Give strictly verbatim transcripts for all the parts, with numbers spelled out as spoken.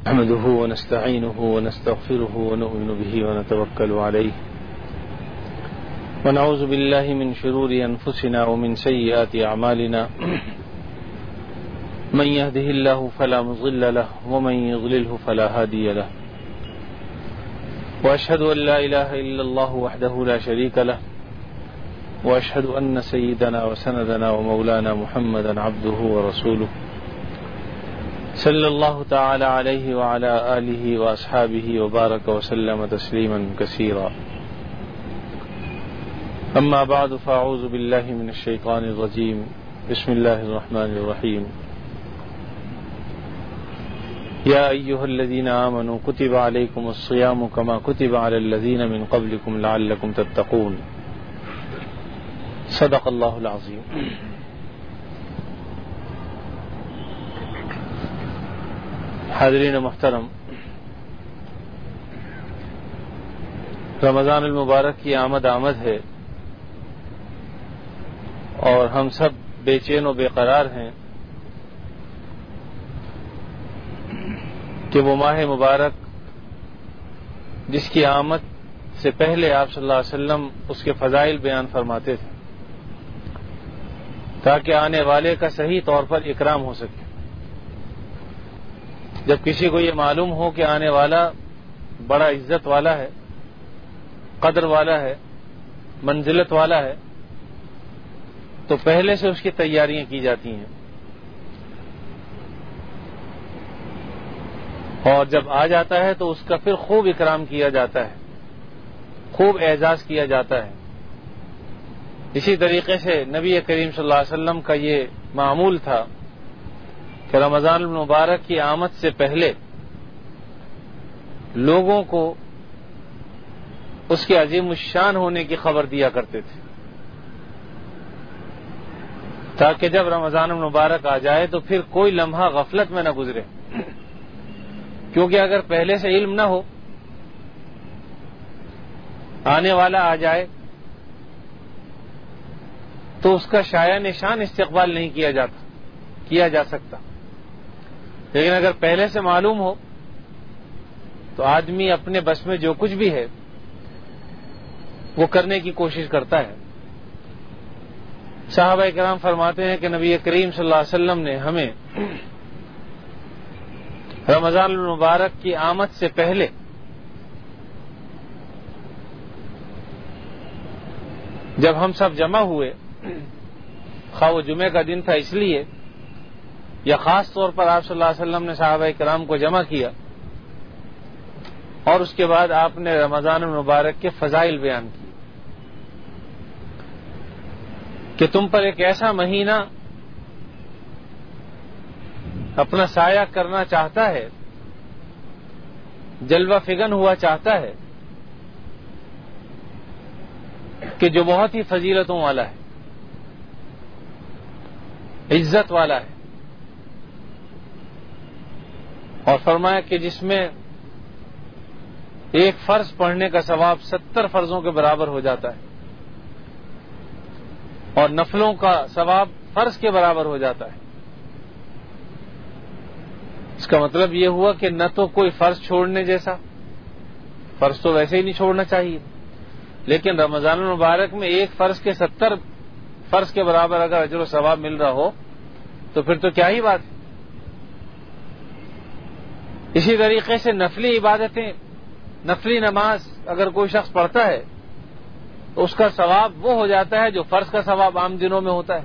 نحمده ونستعينه ونستغفره ونؤمن به ونتوكل عليه ونعوذ بالله من شرور أنفسنا ومن سيئات أعمالنا من يهده الله فلا مضل له ومن يضلله فلا هادي له وأشهد أن لا إله إلا الله وحده لا شريك له وأشهد أن سيدنا وسندنا ومولانا محمدا عبده ورسوله صلی اللہ تعالی علیہ وعلى آلہ وأصحابہ وبارک وسلم تسلیما کثیرا اما بعد فاعوذ باللہ من الشیطان الرجیم بسم اللہ الرحمن الرحیم یا ایہا الذین آمنوا کتب علیکم الصیام کما کتب علی الذین من قبلکم لعلکم تتقون صدق اللہ العظیم. حاضرین محترم، رمضان المبارک کی آمد آمد ہے اور ہم سب بے چین و بے قرار ہیں کہ وہ ماہ مبارک جس کی آمد سے پہلے آپ صلی اللہ علیہ وسلم اس کے فضائل بیان فرماتے تھے تاکہ آنے والے کا صحیح طور پر اکرام ہو سکے. جب کسی کو یہ معلوم ہو کہ آنے والا بڑا عزت والا ہے، قدر والا ہے، منزلت والا ہے، تو پہلے سے اس کی تیاریاں کی جاتی ہیں اور جب آ جاتا ہے تو اس کا پھر خوب اکرام کیا جاتا ہے، خوب اعزاز کیا جاتا ہے. اسی طریقے سے نبی کریم صلی اللہ علیہ وسلم کا یہ معمول تھا کہ رمضان المبارک کی آمد سے پہلے لوگوں کو اس کے عظیم الشان ہونے کی خبر دیا کرتے تھے تاکہ جب رمضان المبارک آ جائے تو پھر کوئی لمحہ غفلت میں نہ گزرے، کیونکہ اگر پہلے سے علم نہ ہو، آنے والا آ جائے تو اس کا شایع نشان استقبال نہیں کیا جاتا کیا جا سکتا. لیکن اگر پہلے سے معلوم ہو تو آدمی اپنے بس میں جو کچھ بھی ہے وہ کرنے کی کوشش کرتا ہے. صحابہ کرام فرماتے ہیں کہ نبی کریم صلی اللہ علیہ وسلم نے ہمیں رمضان المبارک کی آمد سے پہلے جب ہم سب جمع ہوئے، خواہ وہ جمعے کا دن تھا اس لیے یا خاص طور پر آپ صلی اللہ علیہ وسلم نے صحابہ کرام کو جمع کیا اور اس کے بعد آپ نے رمضان المبارک کے فضائل بیان کیے کہ تم پر ایک ایسا مہینہ اپنا سایہ کرنا چاہتا ہے، جلوہ فگن ہوا چاہتا ہے کہ جو بہت ہی فضیلتوں والا ہے، عزت والا ہے، اور فرمایا کہ جس میں ایک فرض پڑھنے کا ثواب ستر فرضوں کے برابر ہو جاتا ہے اور نفلوں کا ثواب فرض کے برابر ہو جاتا ہے. اس کا مطلب یہ ہوا کہ نہ تو کوئی فرض چھوڑنے جیسا، فرض تو ویسے ہی نہیں چھوڑنا چاہیے، لیکن رمضان المبارک میں ایک فرض کے ستر فرض کے برابر اگر اجر و ثواب مل رہا ہو تو پھر تو کیا ہی بات ہے. اسی طریقے سے نفلی عبادتیں، نفلی نماز اگر کوئی شخص پڑھتا ہے تو اس کا ثواب وہ ہو جاتا ہے جو فرض کا ثواب عام دنوں میں ہوتا ہے.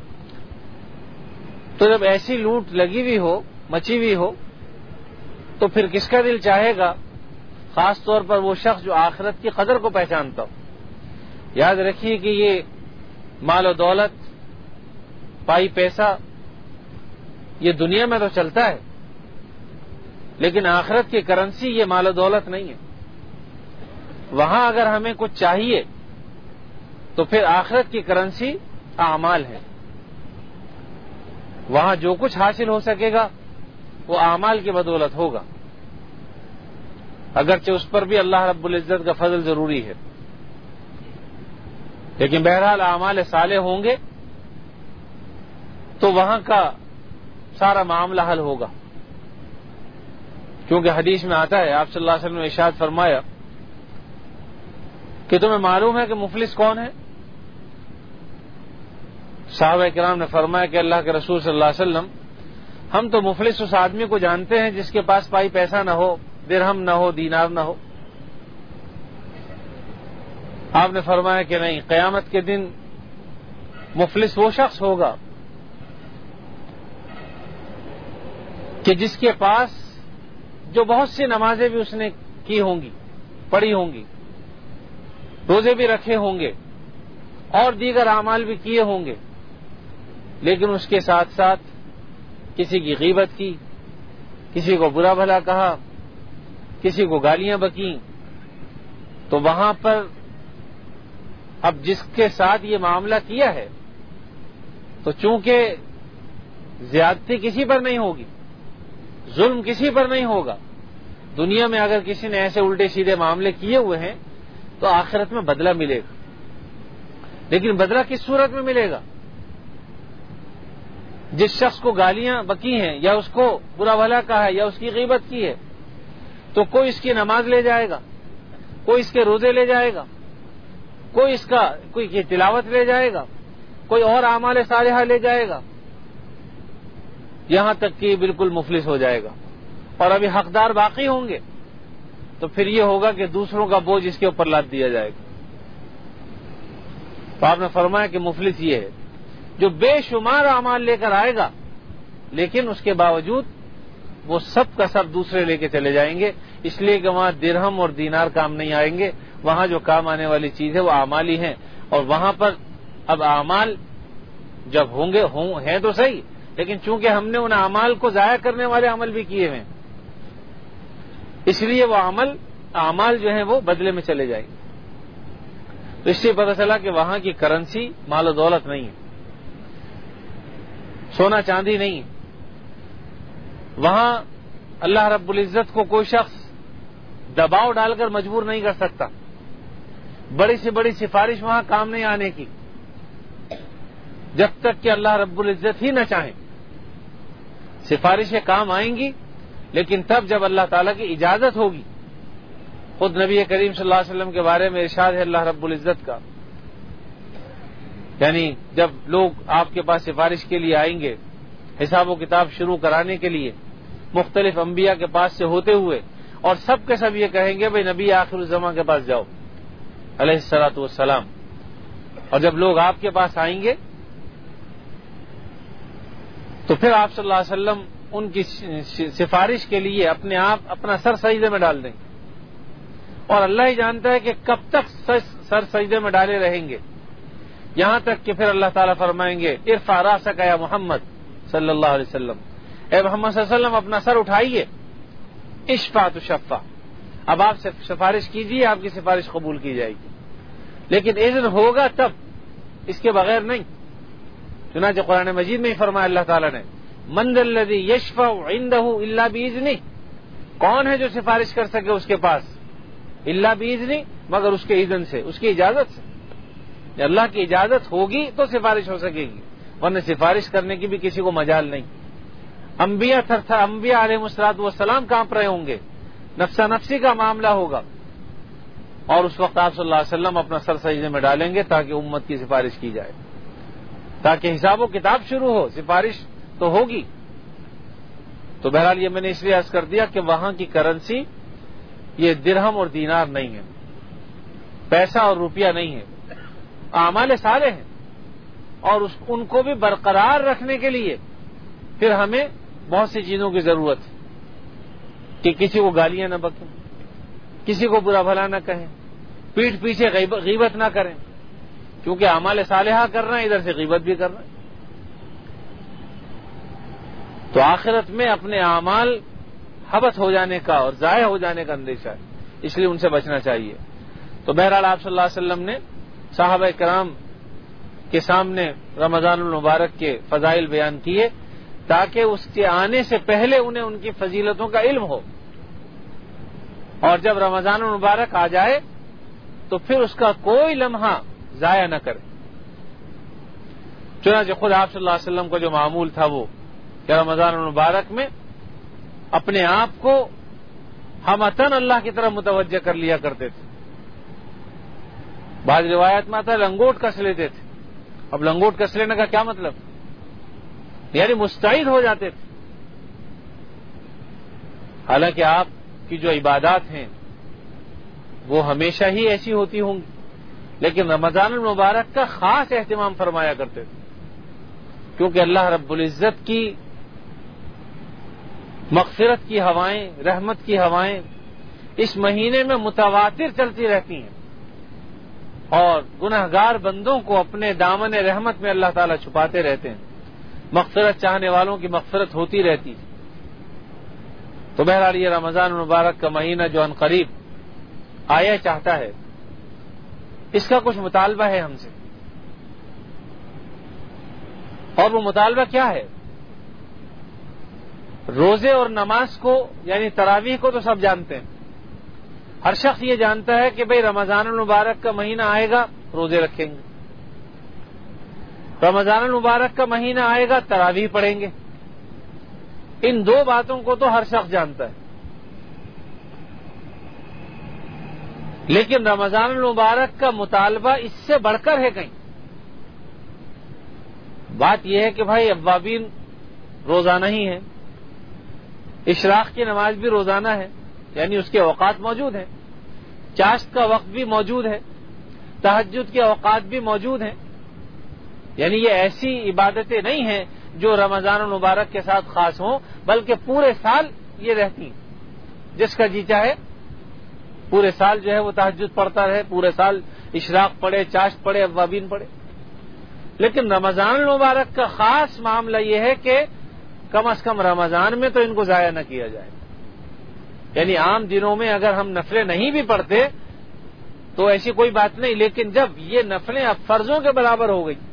تو جب ایسی لوٹ لگی ہوئی ہو، مچی ہوئی ہو، تو پھر کس کا دل چاہے گا، خاص طور پر وہ شخص جو آخرت کی قدر کو پہچانتا ہو. یاد رکھیے کہ یہ مال و دولت، پائی پیسہ، یہ دنیا میں تو چلتا ہے لیکن آخرت کی کرنسی یہ مال و دولت نہیں ہے. وہاں اگر ہمیں کچھ چاہیے تو پھر آخرت کی کرنسی اعمال ہے. وہاں جو کچھ حاصل ہو سکے گا وہ اعمال کی بدولت ہوگا، اگرچہ اس پر بھی اللہ رب العزت کا فضل ضروری ہے، لیکن بہرحال اعمال صالح ہوں گے تو وہاں کا سارا معاملہ حل ہوگا. کیونکہ حدیث میں آتا ہے، آپ صلی اللہ علیہ وسلم نے ارشاد فرمایا کہ تمہیں معلوم ہے کہ مفلس کون ہے؟ صحابہ کرام نے فرمایا کہ اللہ کے رسول صلی اللہ علیہ وسلم، ہم تو مفلس اس آدمی کو جانتے ہیں جس کے پاس پائی پیسہ نہ ہو، درہم نہ ہو، دینار نہ ہو۔ آپ نے فرمایا کہ نہیں، قیامت کے دن مفلس وہ شخص ہوگا کہ جس کے پاس جو بہت سی نمازیں بھی اس نے کی ہوں گی، پڑھی ہوں گی، روزے بھی رکھے ہوں گے اور دیگر اعمال بھی کیے ہوں گے، لیکن اس کے ساتھ ساتھ کسی کی غیبت کی، کسی کو برا بھلا کہا، کسی کو گالیاں بکیں، تو وہاں پر اب جس کے ساتھ یہ معاملہ کیا ہے تو چونکہ زیادتی کسی پر نہیں ہوگی، ظلم کسی پر نہیں ہوگا، دنیا میں اگر کسی نے ایسے الٹے سیدھے معاملے کیے ہوئے ہیں تو آخرت میں بدلہ ملے گا، لیکن بدلہ کس صورت میں ملے گا؟ جس شخص کو گالیاں بکی ہیں یا اس کو برا بھلا کہا ہے یا اس کی غیبت کی ہے تو کوئی اس کی نماز لے جائے گا، کوئی اس کے روزے لے جائے گا، کوئی اس کا کوئی کی تلاوت لے جائے گا، کوئی اور اعمال صالحہ لے جائے گا، یہاں تک کہ بالکل مفلس ہو جائے گا، اور ابھی حقدار باقی ہوں گے تو پھر یہ ہوگا کہ دوسروں کا بوجھ اس کے اوپر لاد دیا جائے گا۔ تو آپ نے فرمایا کہ مفلس یہ ہے جو بے شمار اعمال لے کر آئے گا لیکن اس کے باوجود وہ سب کا سب دوسرے لے کے چلے جائیں گے، اس لیے کہ وہاں درہم اور دینار کام نہیں آئیں گے، وہاں جو کام آنے والی چیز ہے وہ اعمال ہی ہیں، اور وہاں پر اب اعمال جب ہوں گے ہوں ہیں تو صحیح، لیکن چونکہ ہم نے ان اعمال کو ضائع کرنے والے عمل بھی کیے ہیں اس لیے وہ عمل اعمال جو ہیں وہ بدلے میں چلے جائیں گے۔ تو اس سے پتہ چلا کہ وہاں کی کرنسی مال و دولت نہیں ہے، سونا چاندی نہیں ہے، وہاں اللہ رب العزت کو کوئی شخص دباؤ ڈال کر مجبور نہیں کر سکتا، بڑی سے بڑی سفارش وہاں کام نہیں آنے کی جب تک کہ اللہ رب العزت ہی نہ چاہیں۔ سفارشیں کام آئیں گی لیکن تب جب اللہ تعالیٰ کی اجازت ہوگی۔ خود نبی کریم صلی اللہ علیہ وسلم کے بارے میں ارشاد ہے اللہ رب العزت کا، یعنی جب لوگ آپ کے پاس سفارش کے لیے آئیں گے، حساب و کتاب شروع کرانے کے لیے مختلف انبیاء کے پاس سے ہوتے ہوئے، اور سب کے سب یہ کہیں گے بھئی نبی آخر الزمان کے پاس جاؤ علیہ الصلوۃ والسلام، اور جب لوگ آپ کے پاس آئیں گے تو پھر آپ صلی اللہ علیہ وسلم ان کی سفارش کے لیے اپنے آپ اپنا سر سجدے میں ڈال دیں گے، اور اللہ ہی جانتا ہے کہ کب تک سر سجدے میں ڈالے رہیں گے، یہاں تک کہ پھر اللہ تعالیٰ فرمائیں گے ارفع راسک یا محمد صلی اللہ علیہ وسلم، اے محمد صلی اللہ علیہ وسلم اپنا سر اٹھائیے، اشفع تشفع، اب آپ سفارش کیجیے، آپ کی سفارش قبول کی جائے گی، لیکن اذن ہوگا تب، اس کے بغیر نہیں۔ چنانچہ قرآن مجید میں ہی فرمایا اللہ تعالیٰ نے من ذا الذی یشفع عندہ الا باذنہ، کون ہے جو سفارش کر سکے اس کے پاس الا باذنہ، مگر اس کے اذن سے، اس کی اجازت سے، اللہ کی اجازت ہوگی تو سفارش ہو سکے گی، ورنہ سفارش کرنے کی بھی کسی کو مجال نہیں۔ انبیاء تھر تھر انبیاء علیہ الصلوۃ والسلام کانپ رہے ہوں گے، نفسا نفسی کا معاملہ ہوگا، اور اس وقت آپ صلی اللہ علیہ وسلم اپنا سر سجدے میں ڈالیں گے تاکہ امت کی سفارش کی جائے، تاکہ حساب و کتاب شروع ہو، سفارش تو ہوگی۔ تو بہرحال یہ میں نے اس لیے عرض کر دیا کہ وہاں کی کرنسی یہ درہم اور دینار نہیں ہے، پیسہ اور روپیہ نہیں ہے، اعمال صالح ہیں، اور اس ان کو بھی برقرار رکھنے کے لیے پھر ہمیں بہت سی چیزوں کی ضرورت ہے کہ کسی کو گالیاں نہ بکیں، کسی کو برا بھلا نہ کہیں، پیٹھ پیچھے غیبت نہ کریں، کیونکہ اعمال صالحہ کر رہے ہیں ادھر سے غیبت بھی کر رہے ہیں، تو آخرت میں اپنے اعمال حبط ہو جانے کا اور ضائع ہو جانے کا اندیشہ ہے، اس لیے ان سے بچنا چاہیے۔ تو بہرحال آپ صلی اللہ علیہ وسلم نے صحابہ کرام کے سامنے رمضان المبارک کے فضائل بیان کیے تاکہ اس کے آنے سے پہلے انہیں ان کی فضیلتوں کا علم ہو، اور جب رمضان المبارک آ جائے تو پھر اس کا کوئی لمحہ ضائع نہ کرے۔ چنانچہ خود آپ صلی اللہ علیہ وسلم کا جو معمول تھا وہ کہ رمضان المبارک میں اپنے آپ کو ہم عطن اللہ کی طرف متوجہ کر لیا کرتے تھے. بعض روایت میں آتا ہے لنگوٹ کس لیتے تھے. اب لنگوٹ کس لینے کا کیا مطلب؟ یعنی مستعد ہو جاتے تھے. حالانکہ آپ کی جو عبادات ہیں وہ ہمیشہ ہی ایسی ہوتی ہوں گی، لیکن رمضان المبارک کا خاص اہتمام فرمایا کرتے تھے، کیونکہ اللہ رب العزت کی مغفرت کی ہوائیں، رحمت کی ہوائیں اس مہینے میں متواتر چلتی رہتی ہیں، اور گنہگار بندوں کو اپنے دامن رحمت میں اللہ تعالیٰ چھپاتے رہتے ہیں. مغفرت چاہنے والوں کی مغفرت ہوتی رہتی ہے. تو بہرحال یہ رمضان المبارک کا مہینہ جو ان قریب آیا چاہتا ہے، اس کا کچھ مطالبہ ہے ہم سے، اور وہ مطالبہ کیا ہے؟ روزے اور نماز کو، یعنی تراویح کو تو سب جانتے ہیں. ہر شخص یہ جانتا ہے کہ بھئی رمضان المبارک کا مہینہ آئے گا روزے رکھیں گے، رمضان المبارک کا مہینہ آئے گا تراویح پڑھیں گے. ان دو باتوں کو تو ہر شخص جانتا ہے. لیکن رمضان المبارک کا مطالبہ اس سے بڑھ کر ہے کہیں. بات یہ ہے کہ بھائی اوابین روزانہ ہی ہیں، اشراق کی نماز بھی روزانہ ہے، یعنی اس کے اوقات موجود ہیں، چاشت کا وقت بھی موجود ہے، تہجد کے اوقات بھی موجود ہیں. یعنی یہ ایسی عبادتیں نہیں ہیں جو رمضان المبارک کے ساتھ خاص ہوں، بلکہ پورے سال یہ رہتی ہیں. جس کا جی چاہے پورے سال جو ہے وہ تہجد پڑھتا رہے، پورے سال اشراق پڑھے، چاشت پڑھے، اوابین پڑھے. لیکن رمضان المبارک کا خاص معاملہ یہ ہے کہ کم از کم رمضان میں تو ان کو ضائع نہ کیا جائے. یعنی عام دنوں میں اگر ہم نفلیں نہیں بھی پڑھتے تو ایسی کوئی بات نہیں، لیکن جب یہ نفلیں اب فرضوں کے برابر ہو گئی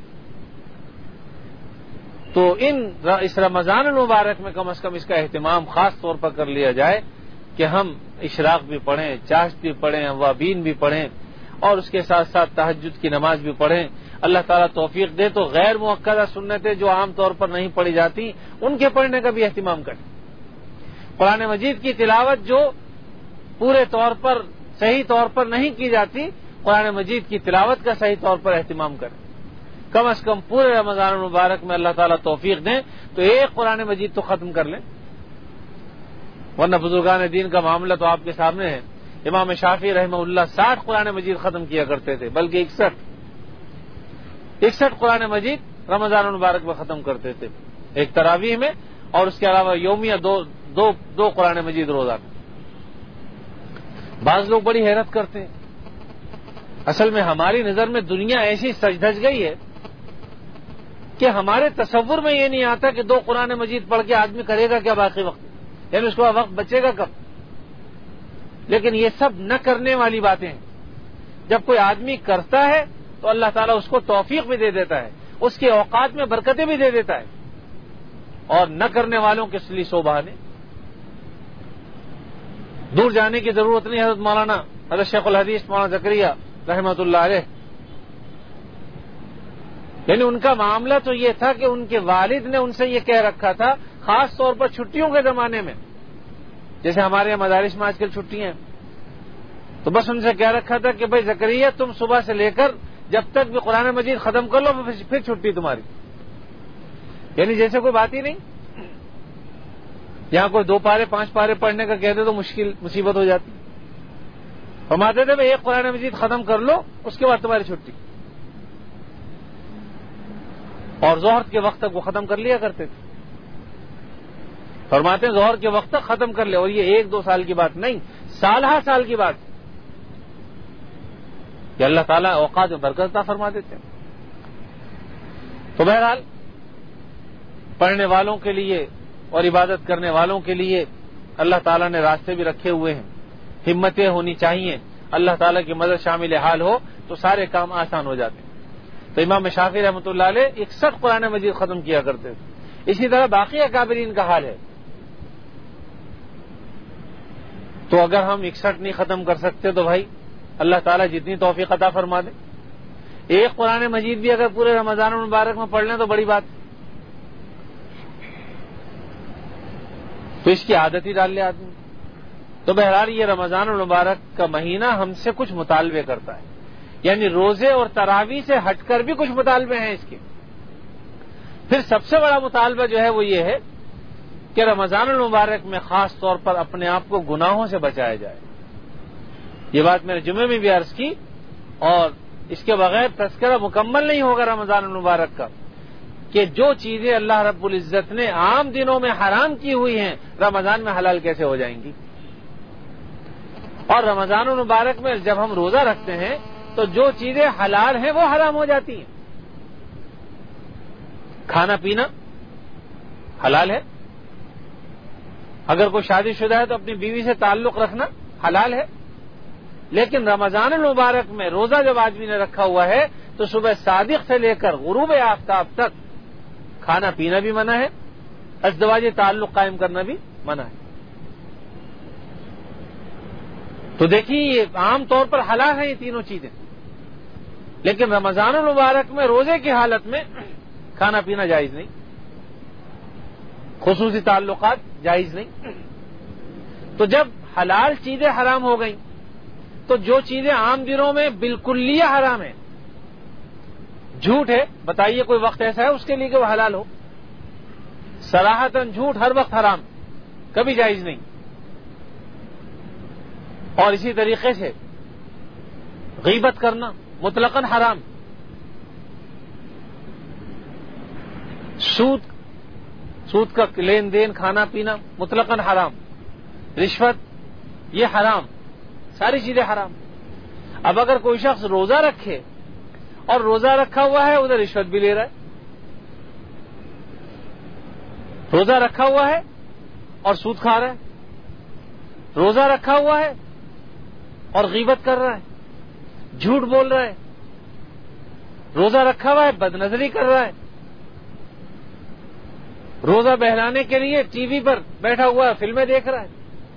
تو ان اس رمضان المبارک میں کم از کم اس کا اہتمام خاص طور پر کر لیا جائے کہ ہم اشراق بھی پڑھیں، چاشت بھی پڑھیں، اوابین بھی پڑھیں، اور اس کے ساتھ ساتھ تہجد کی نماز بھی پڑھیں. اللہ تعالیٰ توفیق دے تو غیر مؤکدہ سنتیں جو عام طور پر نہیں پڑھی جاتی ان کے پڑھنے کا بھی اہتمام کریں. قرآن مجید کی تلاوت جو پورے طور پر صحیح طور پر نہیں کی جاتی، قرآن مجید کی تلاوت کا صحیح طور پر اہتمام کریں. کم از کم پورے رمضان المبارک میں اللہ تعالیٰ توفیق دیں تو ایک قرآن مجید تو ختم کر لیں. ورنہ بزرگان دین کا معاملہ تو آپ کے سامنے ہے. امام شافعی رحمہ اللہ ساٹھ قرآن مجید ختم کیا کرتے تھے، بلکہ اکسٹھ اکسٹھ قرآن مجید رمضان المبارک میں ختم کرتے تھے، ایک تراویح میں، اور اس کے علاوہ یومیہ دو دو دو قرآن مجید روزانہ. بعض لوگ بڑی حیرت کرتے ہیں. اصل میں ہماری نظر میں دنیا ایسی سج دھج گئی ہے کہ ہمارے تصور میں یہ نہیں آتا کہ دو قرآن مجید پڑھ کے آدمی کرے گا کیا باقی وقت، یعنی اس کو وقت بچے گا کب. لیکن یہ سب نہ کرنے والی باتیں ہیں. جب کوئی آدمی کرتا ہے تو اللہ تعالیٰ اس کو توفیق بھی دے دیتا ہے، اس کے اوقات میں برکتیں بھی دے دیتا ہے، اور نہ کرنے والوں کے لیے سو بہانے. دور جانے کی ضرورت نہیں. حضرت مولانا حضرت شیخ الحدیث مولانا زکریہ رحمۃ اللہ علیہ، یعنی ان کا معاملہ تو یہ تھا کہ ان کے والد نے ان سے یہ کہہ رکھا تھا، خاص طور پر چھٹیوں کے زمانے میں، جیسے ہمارے یہاں مدارس میں آج کل چھٹیاں ہیں، تو بس ان سے کہہ رکھا تھا کہ بھائی زکریہ تم صبح سے لے کر جب تک بھی قرآن مجید ختم کر لو پھر چھٹی تمہاری. یعنی جیسے کوئی بات ہی نہیں. یہاں کوئی دو پارے پانچ پارے پڑھنے کا کہتے تو مشکل مصیبت ہو جاتی. فرماتے تھے بھائی ایک قرآن مجید ختم کر لو اس کے بعد تمہاری چھٹی. اور ظہر کے وقت تک وہ ختم کر لیا کرتے تھے. فرماتے ہیں ظہر کے وقت تک ختم کر لے. اور یہ ایک دو سال کی بات نہیں، سال ہر سال کی بات کہ اللہ تعالیٰ اوقات میں برکت عطا فرما دیتے ہیں. تو بہرحال پڑھنے والوں کے لیے اور عبادت کرنے والوں کے لیے اللہ تعالیٰ نے راستے بھی رکھے ہوئے ہیں. ہمتیں ہونی چاہیے. اللہ تعالیٰ کی مدد شامل حال ہو تو سارے کام آسان ہو جاتے ہیں. تو امام شافعی رحمۃ اللہ علیہ اکسٹھ قرآن مجید ختم کیا کرتے تھے. اسی طرح باقی اکابرین کا حال ہے. تو اگر ہم اکسٹھ نہیں ختم کر سکتے تو بھائی اللہ تعالیٰ جتنی توفیق عطا فرما دے. ایک قرآن مجید بھی اگر پورے رمضان المبارک میں پڑھ لیں تو بڑی بات. تو اس کی عادت ہی ڈال لے آدمی. تو بہرحال یہ رمضان المبارک کا مہینہ ہم سے کچھ مطالبے کرتا ہے، یعنی روزے اور تراویح سے ہٹ کر بھی کچھ مطالبے ہیں اس کے۔ پھر سب سے بڑا مطالبہ جو ہے وہ یہ ہے کہ رمضان المبارک میں خاص طور پر اپنے آپ کو گناہوں سے بچایا جائے۔ یہ بات میں نے جمعے میں بھی عرض کی، اور اس کے بغیر تذکرہ مکمل نہیں ہوگا رمضان المبارک کا، کہ جو چیزیں اللہ رب العزت نے عام دنوں میں حرام کی ہوئی ہیں رمضان میں حلال کیسے ہو جائیں گی۔ اور رمضان المبارک میں جب ہم روزہ رکھتے ہیں تو جو چیزیں حلال ہیں وہ حرام ہو جاتی ہیں۔ کھانا پینا حلال ہے، اگر کوئی شادی شدہ ہے تو اپنی بیوی سے تعلق رکھنا حلال ہے، لیکن رمضان المبارک میں روزہ جب آدمی نے رکھا ہوا ہے تو صبح صادق سے لے کر غروب آفتاب تک کھانا پینا بھی منع ہے، ازدواجی تعلق قائم کرنا بھی منع ہے۔ تو دیکھیے یہ عام طور پر حلال ہیں یہ تینوں چیزیں، لیکن رمضان المبارک میں روزے کی حالت میں کھانا پینا جائز نہیں، خصوصی تعلقات جائز نہیں۔ تو جب حلال چیزیں حرام ہو گئیں تو جو چیزیں عام دنوں میں بالکلیہ حرام ہیں، جھوٹ ہے، بتائیے کوئی وقت ایسا ہے اس کے لیے کہ وہ حلال ہو؟ صراحتاً جھوٹ ہر وقت حرام، کبھی جائز نہیں۔ اور اسی طریقے سے غیبت کرنا مطلقاً حرام، سود سود کا لین دین کھانا پینا مطلقاً حرام، رشوت یہ حرام، ساری چیزیں حرام۔ اب اگر کوئی شخص روزہ رکھے اور روزہ رکھا ہوا ہے ادھر رشوت بھی لے رہا ہے، روزہ رکھا ہوا ہے اور سود کھا رہا ہے، روزہ رکھا ہوا ہے اور غیبت کر رہا ہے، جھوٹ بول رہا ہے، روزہ رکھا ہوا ہے بد نظری کر رہا ہے، روزہ بہلانے کے لیے ٹی وی پر بیٹھا ہوا ہے فلمیں دیکھ رہا ہے۔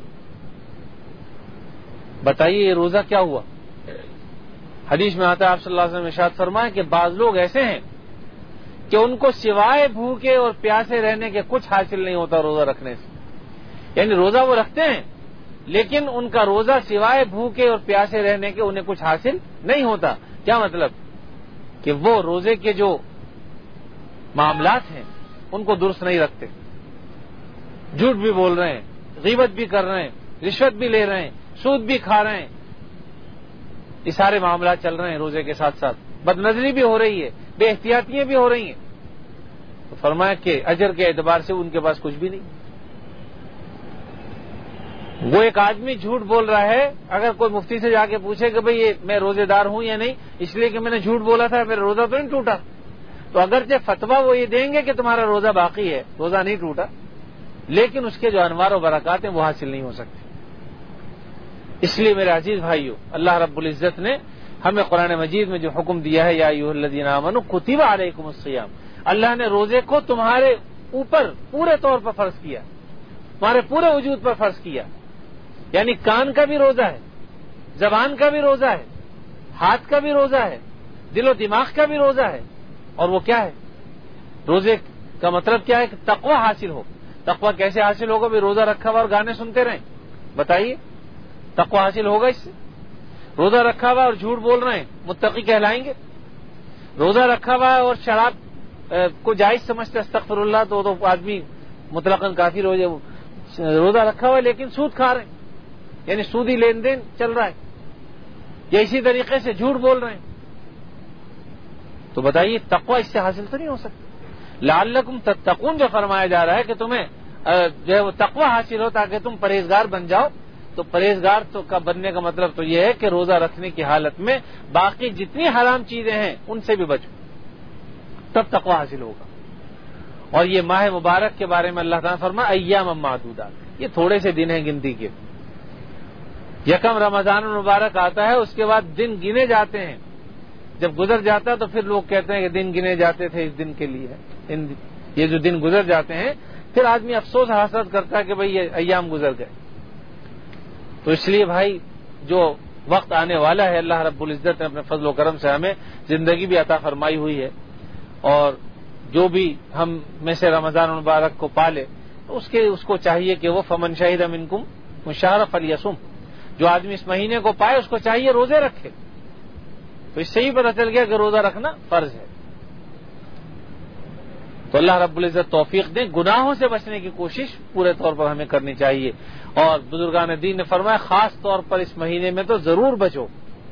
بتائیے یہ روزہ کیا ہوا؟ حدیث میں آتا ہے آپ صلی اللہ علیہ وسلم ارشاد فرمائے کہ بعض لوگ ایسے ہیں کہ ان کو سوائے بھوکے اور پیاسے رہنے کے کچھ حاصل نہیں ہوتا روزہ رکھنے سے، یعنی روزہ وہ رکھتے ہیں لیکن ان کا روزہ سوائے بھوکے اور پیاسے رہنے کے انہیں کچھ حاصل نہیں ہوتا۔ کیا مطلب؟ کہ وہ روزے کے جو معاملات ہیں ان کو درست نہیں رکھتے، جھوٹ بھی بول رہے ہیں، غیبت بھی کر رہے ہیں، رشوت بھی لے رہے ہیں، سود بھی کھا رہے ہیں، یہ سارے معاملات چل رہے ہیں روزے کے ساتھ ساتھ، بد نظری بھی ہو رہی ہے، بے احتیاطیاں بھی ہو رہی ہیں، تو فرمایا کہ اجر کے اعتبار سے ان کے پاس کچھ بھی نہیں۔ وہ ایک آدمی جھوٹ بول رہا ہے، اگر کوئی مفتی سے جا کے پوچھے کہ بھئی یہ میں روزے دار ہوں یا نہیں، اس لیے کہ میں نے جھوٹ بولا تھا میرا روزہ تو نہیں ٹوٹا، تو اگرچہ فتویٰ وہ یہ دیں گے کہ تمہارا روزہ باقی ہے، روزہ نہیں ٹوٹا، لیکن اس کے جو انوار و برکات ہیں وہ حاصل نہیں ہو سکتے۔ اس لیے میرے عزیز بھائیو، اللہ رب العزت نے ہمیں قرآن مجید میں جو حکم دیا ہے یا ایھا الذین آمنوا کتب علیکم الصیام، اللہ نے روزے کو تمہارے اوپر پورے طور پر فرض کیا، تمہارے پورے وجود پر فرض کیا، یعنی کان کا بھی روزہ ہے، زبان کا بھی روزہ ہے، ہاتھ کا بھی روزہ ہے، دل و دماغ کا بھی روزہ ہے۔ اور وہ کیا ہے؟ روزے کا مطلب کیا ہے کہ تقوی حاصل ہو۔ تقوی کیسے حاصل ہوگا؟ بھی روزہ رکھا ہوا اور گانے سنتے رہیں، بتائیے تقوی حاصل ہوگا اس سے؟ روزہ رکھا ہوا اور جھوٹ بول رہے ہیں، متقی کہلائیں گے؟ روزہ رکھا ہوا ہے اور شراب کو جائز سمجھتے استغفر اللہ تو تو آدمی مطلقاً کافر ہو جائے۔ روزہ رکھا ہوا ہے لیکن سود کھا رہے ہیں، یعنی سودی لین دین چل رہا ہے، یا اسی طریقے سے جھوٹ بول رہے ہیں، تو بتائیے تقوی اس سے حاصل تو نہیں ہو سکتا۔ لعلکم تتقون جو فرمایا جا رہا ہے کہ تمہیں جو ہے وہ تقوی حاصل ہو تاکہ تم پرہیزگار بن جاؤ، تو پرہیزگار تو کا بننے کا مطلب تو یہ ہے کہ روزہ رکھنے کی حالت میں باقی جتنی حرام چیزیں ہیں ان سے بھی بچو، تب تقوی حاصل ہوگا۔ اور یہ ماہ مبارک کے بارے میں اللہ تعالیٰ فرمایا ایام معدودات، یہ تھوڑے سے دن ہیں گنتی کے، یکم رمضان المبارک آتا ہے اس کے بعد دن گنے جاتے ہیں، جب گزر جاتا تو پھر لوگ کہتے ہیں کہ دن گنے جاتے تھے اس دن کے لیے، یہ جو دن گزر جاتے ہیں پھر آدمی افسوس حسرت کرتا ہے کہ بھئی یہ ایام گزر گئے۔ تو اس لیے بھائی جو وقت آنے والا ہے اللہ رب العزت نے اپنے فضل و کرم سے ہمیں زندگی بھی عطا فرمائی ہوئی ہے، اور جو بھی ہم میں سے رمضان المبارک کو پالے تو اس کے اس کو چاہیے کہ وہ فمن شہد منکم الشہر فلیصم، جو آدمی اس مہینے کو پائے اس کو چاہیے روزے رکھے. تو اس سے ہی پتہ چل گیا کہ روزہ رکھنا فرض ہے. تو اللہ رب العزت توفیق دیں. گناہوں سے بچنے کی کوشش پورے طور پر ہمیں کرنی چاہیے. اور بزرگان دین نے فرمایا خاص طور پر اس مہینے میں تو ضرور بچو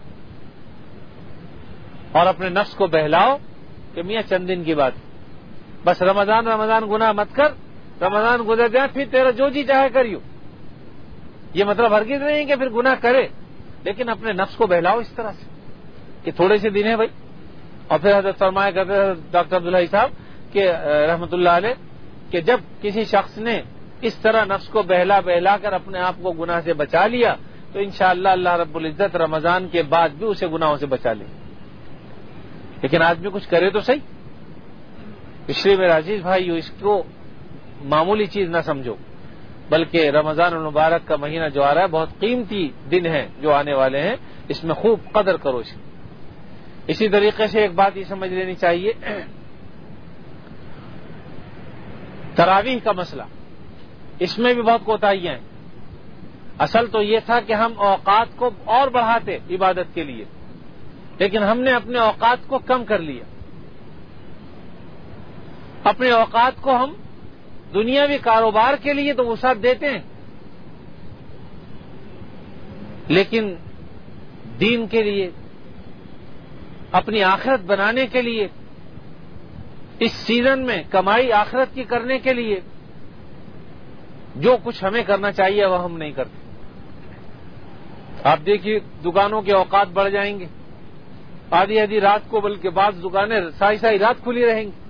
اور اپنے نفس کو بہلاؤ کہ میاں چند دن کی بات، بس رمضان رمضان گناہ مت کر، رمضان گزر جائے پھر تیرا جو جی چاہے کریو. یہ مطلب ہرگز نہیں کہ پھر گناہ کرے، لیکن اپنے نفس کو بہلاؤ اس طرح سے کہ تھوڑے سے دن ہیں بھائی. اور پھر حضرت فرمایا کرتے ڈاکٹر عبداللہ صاحب کہ رحمۃ اللہ علیہ کہ جب کسی شخص نے اس طرح نفس کو بہلا بہلا کر اپنے آپ کو گناہ سے بچا لیا تو انشاءاللہ اللہ رب العزت رمضان کے بعد بھی اسے گناہوں سے بچا لے. لیکن آدمی کچھ کرے تو صحیح. اس لیے میرے عزیز بھائیو اس کو معمولی چیز نہ سمجھو، بلکہ رمضان المبارک کا مہینہ جو آ رہا ہے بہت قیمتی دن ہے جو آنے والے ہیں، اس میں خوب قدر کرو اس کی. اسی طریقے سے ایک بات یہ سمجھ لینی چاہیے، تراویح کا مسئلہ، اس میں بھی بہت کوتاہیاں ہیں. اصل تو یہ تھا کہ ہم اوقات کو اور بڑھاتے عبادت کے لیے، لیکن ہم نے اپنے اوقات کو کم کر لیا. اپنے اوقات کو ہم دنیاوی کاروبار کے لیے تو وسعت دیتے ہیں، لیکن دین کے لیے، اپنی آخرت بنانے کے لیے، اس سیزن میں کمائی آخرت کی کرنے کے لیے جو کچھ ہمیں کرنا چاہیے وہ ہم نہیں کرتے. آپ دیکھیے دکانوں کے اوقات بڑھ جائیں گے، آدھی آدھی رات کو، بلکہ بعض دکانیں ساری ساری رات کھلی رہیں گی.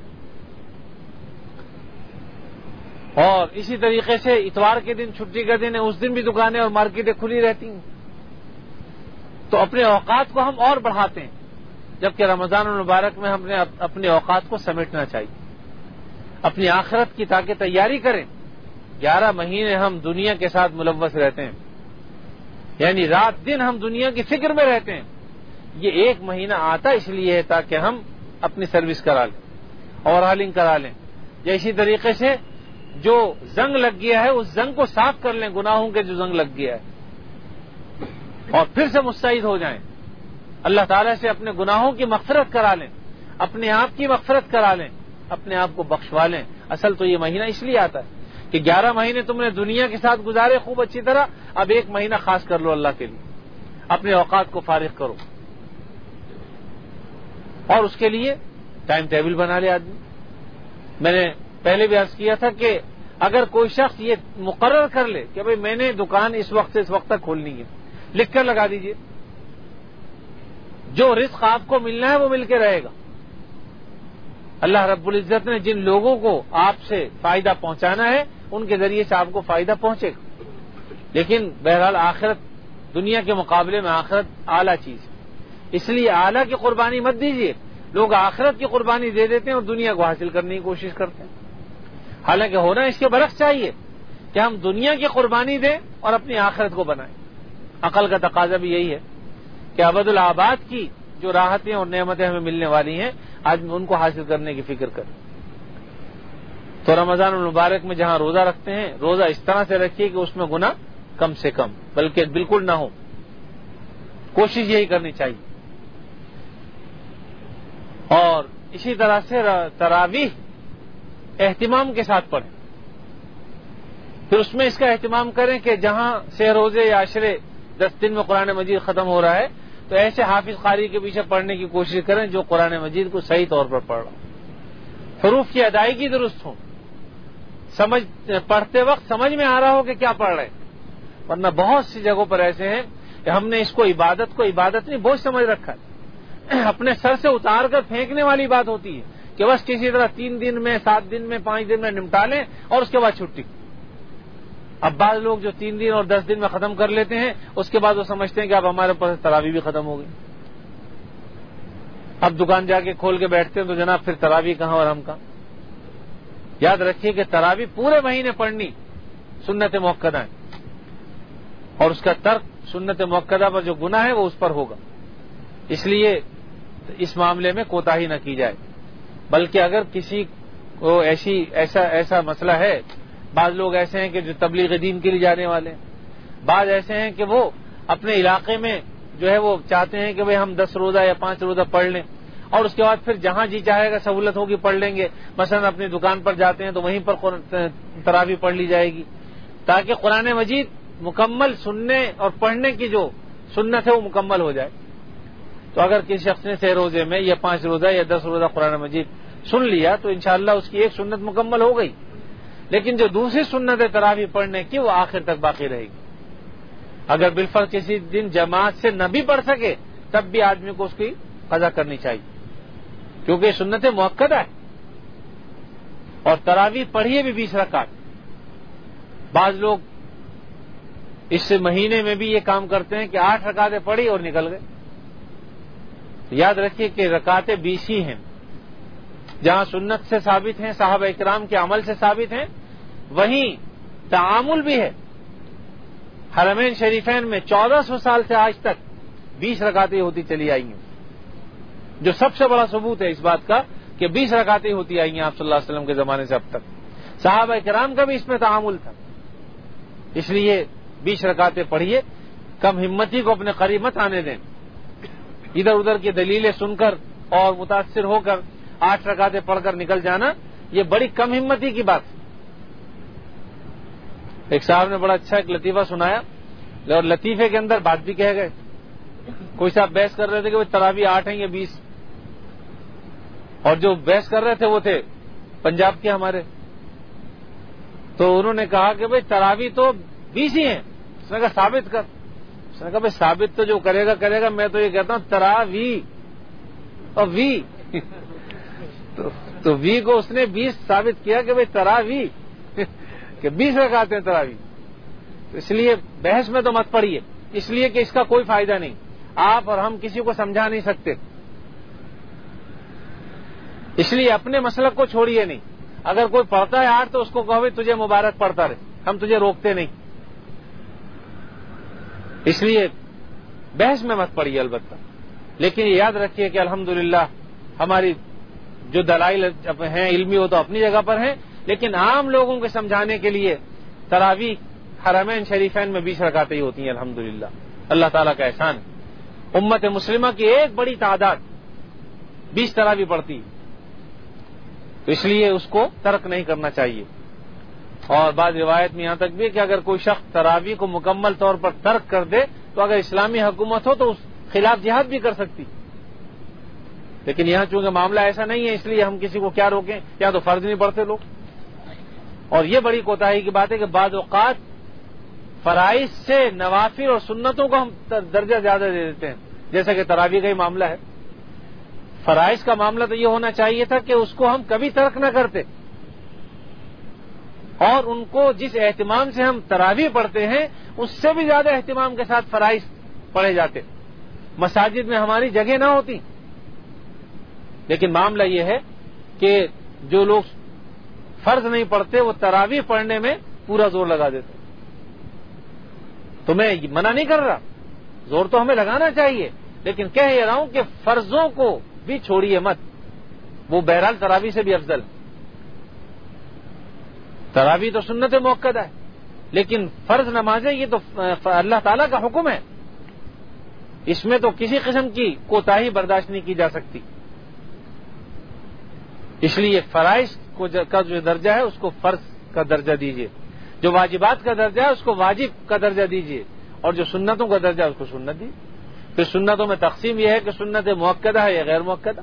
اور اسی طریقے سے اتوار کے دن چھٹی کا دن ہے، اس دن بھی دکانیں اور مارکیٹیں کھلی رہتی ہیں. تو اپنے اوقات کو ہم اور بڑھاتے ہیں، جبکہ رمضان المبارک میں ہم نے اپنے اوقات کو سمیٹنا چاہیے، اپنی آخرت کی تاکہ تیاری کریں. گیارہ مہینے ہم دنیا کے ساتھ ملوث رہتے ہیں، یعنی رات دن ہم دنیا کی فکر میں رہتے ہیں. یہ ایک مہینہ آتا اس لیے ہے تاکہ ہم اپنی سروس کرا لیں، اوور ہالنگ کرا لیں، یا اسی طریقے سے جو زنگ لگ گیا ہے اس زنگ کو صاف کر لیں، گناہوں کے جو زنگ لگ گیا ہے، اور پھر سے مستعد ہو جائیں. اللہ تعالیٰ سے اپنے گناہوں کی مغفرت کرا لیں، اپنے آپ کی مغفرت کرا لیں، اپنے آپ کو بخشوا لیں. اصل تو یہ مہینہ اس لیے آتا ہے کہ گیارہ مہینے تم نے دنیا کے ساتھ گزارے خوب اچھی طرح، اب ایک مہینہ خاص کر لو اللہ کے لیے، اپنے اوقات کو فارغ کرو، اور اس کے لیے ٹائم ٹیبل بنا لے آدمی. میں نے پہلے بھی عرض کیا تھا کہ اگر کوئی شخص یہ مقرر کر لے کہ بھئی میں نے دکان اس وقت سے اس وقت تک کھولنی ہے، لکھ کر لگا دیجئے، جو رزق آپ کو ملنا ہے وہ مل کے رہے گا. اللہ رب العزت نے جن لوگوں کو آپ سے فائدہ پہنچانا ہے ان کے ذریعے سے آپ کو فائدہ پہنچے گا. لیکن بہرحال آخرت دنیا کے مقابلے میں آخرت اعلیٰ چیز ہے، اس لیے اعلیٰ کی قربانی مت دیجیے. لوگ آخرت کی قربانی دے دیتے ہیں اور دنیا کو حاصل کرنے کی کوشش کرتے ہیں. حالانکہ ہونا اس کے برعکس چاہیے کہ ہم دنیا کی قربانی دیں اور اپنی آخرت کو بنائیں. عقل کا تقاضا بھی یہی ہے کہ ابد الآباد کی جو راحتیں اور نعمتیں ہمیں ملنے والی ہیں آج ان کو حاصل کرنے کی فکر کریں. تو رمضان المبارک میں جہاں روزہ رکھتے ہیں، روزہ اس طرح سے رکھیے کہ اس میں گناہ کم سے کم، بلکہ بالکل نہ ہو. کوشش یہی کرنی چاہیے. اور اسی طرح سے تراویح اہتمام کے ساتھ پڑھیں. پھر اس میں اس کا اہتمام کریں کہ جہاں سے روزے یا عشرے دس دن میں قرآن مجید ختم ہو رہا ہے تو ایسے حافظ قاری کے پیچھے پڑھنے کی کوشش کریں جو قرآن مجید کو صحیح طور پر پڑھ رہا ہو، حروف کی ادائیگی درست ہو، سمجھ پڑھتے وقت سمجھ میں آ رہا ہو کہ کیا پڑھ رہے ہیں. ورنہ بہت سی جگہوں پر ایسے ہیں کہ ہم نے اس کو عبادت کو عبادت نہیں بوجھ سمجھ رکھا ہے، اپنے سر سے اتار کر پھینکنے والی بات ہوتی ہے کہ بس کسی طرح تین دن میں، سات دن میں، پانچ دن میں نمٹا لیں اور اس کے بعد چھٹی. اب بعض لوگ جو تین دن اور دس دن میں ختم کر لیتے ہیں اس کے بعد وہ سمجھتے ہیں کہ اب ہمارے پاس تراویح بھی ختم ہو گئی. اب دکان جا کے کھول کے بیٹھتے ہیں تو جناب پھر تراویح کہاں اور ہم کہاں. یاد رکھیے کہ تراویح پورے مہینے پڑھنی سنت موقدہ ہے، اور اس کا ترک سنت موقدہ پر جو گناہ ہے وہ اس پر ہوگا. اس لیے اس معاملے میں کوتاہی نہ کی جائے. بلکہ اگر کسی کو ایسی ایسا ایسا مسئلہ ہے، بعض لوگ ایسے ہیں کہ جو تبلیغ دین کے لیے جانے والے ہیں، بعض ایسے ہیں کہ وہ اپنے علاقے میں جو ہے وہ چاہتے ہیں کہ بھئی ہم دس روزہ یا پانچ روزہ پڑھ لیں اور اس کے بعد پھر جہاں جی چاہے گا سہولت ہوگی پڑھ لیں گے. مثلا اپنی دکان پر جاتے ہیں تو وہیں پر تراویح پڑھ لی جائے گی تاکہ قرآن مجید مکمل سننے اور پڑھنے کی جو سنت ہے وہ مکمل ہو جائے. تو اگر کسی شخص نے چھ روزے میں یا پانچ روزہ یا دس روزہ قرآن مجید سن لیا تو انشاءاللہ اس کی ایک سنت مکمل ہو گئی. لیکن جو دوسری سنت ہے تراویح پڑھنے کی وہ آخر تک باقی رہے گی. اگر بالفرض کسی دن جماعت سے نہ بھی پڑھ سکے تب بھی آدمی کو اس کی قضا کرنی چاہیے کیونکہ سنت مؤکدہ ہے. اور تراویح پڑھیے بھی بیس رکعت. بعض لوگ اس مہینے میں بھی یہ کام کرتے ہیں کہ آٹھ رکعتیں پڑھی اور نکل گئے. یاد رکھیے کہ رکعتیں بیس ہی ہیں. جہاں سنت سے ثابت ہیں صحابہ اکرام کے عمل سے ثابت ہیں وہیں تعامل بھی ہے. حرمین شریفین میں چودہ سو سال سے آج تک بیس رکعتیں ہوتی چلی آئی ہیں جو سب سے بڑا ثبوت ہے اس بات کا کہ بیس رکعتیں ہوتی آئی ہیں آپ صلی اللہ علیہ وسلم کے زمانے سے اب تک. صحابہ کرام کا بھی اس میں تعامل تھا. اس لیے بیس رکعتیں پڑھیے. کم ہمتی کو اپنے قریب مت آنے دیں. ادھر ادھر کی دلیلیں سن کر اور متاثر ہو کر آٹھ رکعتیں پڑھ کر نکل جانا یہ بڑی کم ہمتی کی بات ہے. ایک صاحب نے بڑا اچھا ایک لطیفہ سنایا اور لطیفے کے اندر بات بھی کہہ گئے. کوئی صاحب بحث کر رہے تھے کہ تراویح آٹھ ہیں یا بیس اور جو بحث کر رہے تھے وہ تھے پنجاب کے ہمارے. تو انہوں نے کہا کہ بھئی تراویح تو بیس ہی ہیں. اس نے کہا ثابت کر. اس نے کہا بھئی ثابت تو جو کرے گا کرے گا میں تو یہ کہتا ہوں تراویح اور وی تو وی کو اس نے بیس ثابت کیا کہ بھئی تراویح کہ بیس رکعتیں ہیں تراویح. اس لیے بحث میں تو مت پڑیے اس لیے کہ اس کا کوئی فائدہ نہیں. آپ اور ہم کسی کو سمجھا نہیں سکتے. اس لیے اپنے مسلک کو چھوڑیے نہیں. اگر کوئی پڑھتا ہے آٹھ تو اس کو کہو تجھے مبارک پڑھتا رہے ہم تجھے روکتے نہیں. اس لیے بحث میں مت پڑیے البتہ. لیکن یہ یاد رکھیے کہ الحمدللہ ہماری جو دلائل ہیں علمی وہ تو اپنی جگہ پر ہیں لیکن عام لوگوں کے سمجھانے کے لیے تراویح حرمین شریفین میں بیس رکعتیں ہی ہوتی ہیں الحمدللہ. اللہ تعالیٰ کا احسان ہے. امت مسلمہ کی ایک بڑی تعداد بیس تراویح پڑھتی ہے تو اس لیے اس کو ترک نہیں کرنا چاہیے. اور بعض روایت میں یہاں تک بھی کہ اگر کوئی شخص تراویح کو مکمل طور پر ترک کر دے تو اگر اسلامی حکومت ہو تو اس خلاف جہاد بھی کر سکتی. لیکن یہاں چونکہ معاملہ ایسا نہیں ہے اس لیے ہم کسی کو کیا روکیں. یا تو فرض نہیں پڑھتے لوگ. اور یہ بڑی کوتاہی کی بات ہے کہ بعض اوقات فرائض سے نوافل اور سنتوں کو ہم درجہ زیادہ دے دیتے ہیں جیسا کہ تراویح کا ہی معاملہ ہے. فرائض کا معاملہ تو یہ ہونا چاہیے تھا کہ اس کو ہم کبھی ترک نہ کرتے اور ان کو جس اہتمام سے ہم تراویح پڑھتے ہیں اس سے بھی زیادہ اہتمام کے ساتھ فرائض پڑھے جاتے. مساجد میں ہماری جگہ نہ ہوتی. لیکن معاملہ یہ ہے کہ جو لوگ فرض نہیں پڑھتے وہ تراویح پڑھنے میں پورا زور لگا دیتے. تو میں منع نہیں کر رہا زور تو ہمیں لگانا چاہیے لیکن کہہ یہ رہا ہوں کہ فرضوں کو بھی چھوڑیے مت. وہ بہرحال تراویح سے بھی افضل. تراویح تو سنت مؤکدہ ہے لیکن فرض نمازیں یہ تو اللہ تعالیٰ کا حکم ہے. اس میں تو کسی قسم کی کوتاہی برداشت نہیں کی جا سکتی. اس لیے فرائض کا جو درجہ ہے اس کو فرض کا درجہ دیجیے. جو واجبات کا درجہ ہے اس کو واجب کا درجہ دیجیے اور جو سنتوں کا درجہ ہے اس کو سنت دیجیے. پھر سنتوں میں تقسیم یہ ہے کہ سنت مؤکدہ ہے یا غیر مؤکدہ.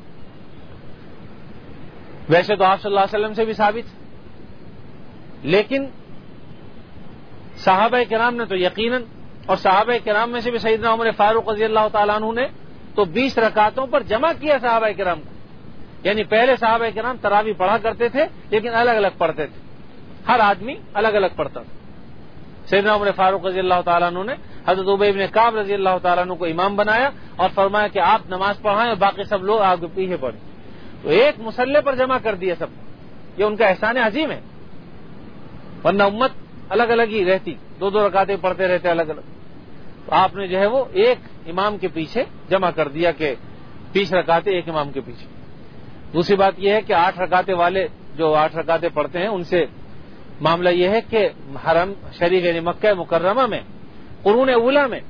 ویسے تو آپ صلی اللہ علیہ وسلم سے بھی ثابت ہے لیکن صحابہ کرام نے تو یقیناً اور صحابہ کرام میں سے بھی سیدنا عمر فاروق رضی اللہ تعالیٰ عنہ نے تو بیس رکعتوں پر جمع کیا صحابہ کرام کو. یعنی پہلے صحابہ کرام تراویح پڑھا کرتے تھے لیکن الگ الگ پڑھتے تھے. ہر آدمی الگ الگ پڑھتا تھا. سیدنا عمر فاروق رضی اللہ تعالیٰ عنہ نے حضرت ابی بن کعب رضی اللہ تعالیٰ عنہ کو امام بنایا اور فرمایا کہ آپ نماز پڑھائیں اور باقی سب لوگ آگے پیچھے پڑھیں. تو ایک مسلح پر جمع کر دیا سب. یہ ان کا احسان عظیم ہے. ورنہ امت الگ الگ ہی رہتی دو دو رکعتیں پڑھتے رہتے الگ الگ. تو آپ نے جو ہے وہ ایک امام کے پیچھے جمع کر دیا کہ بیس رکعتیں ایک امام کے پیچھے. دوسری بات یہ ہے کہ آٹھ رکعتیں والے جو آٹھ رکعتیں پڑھتے ہیں ان سے معاملہ یہ ہے کہ حرم شریف یعنی مکہ مکرمہ میں قرون اولا میں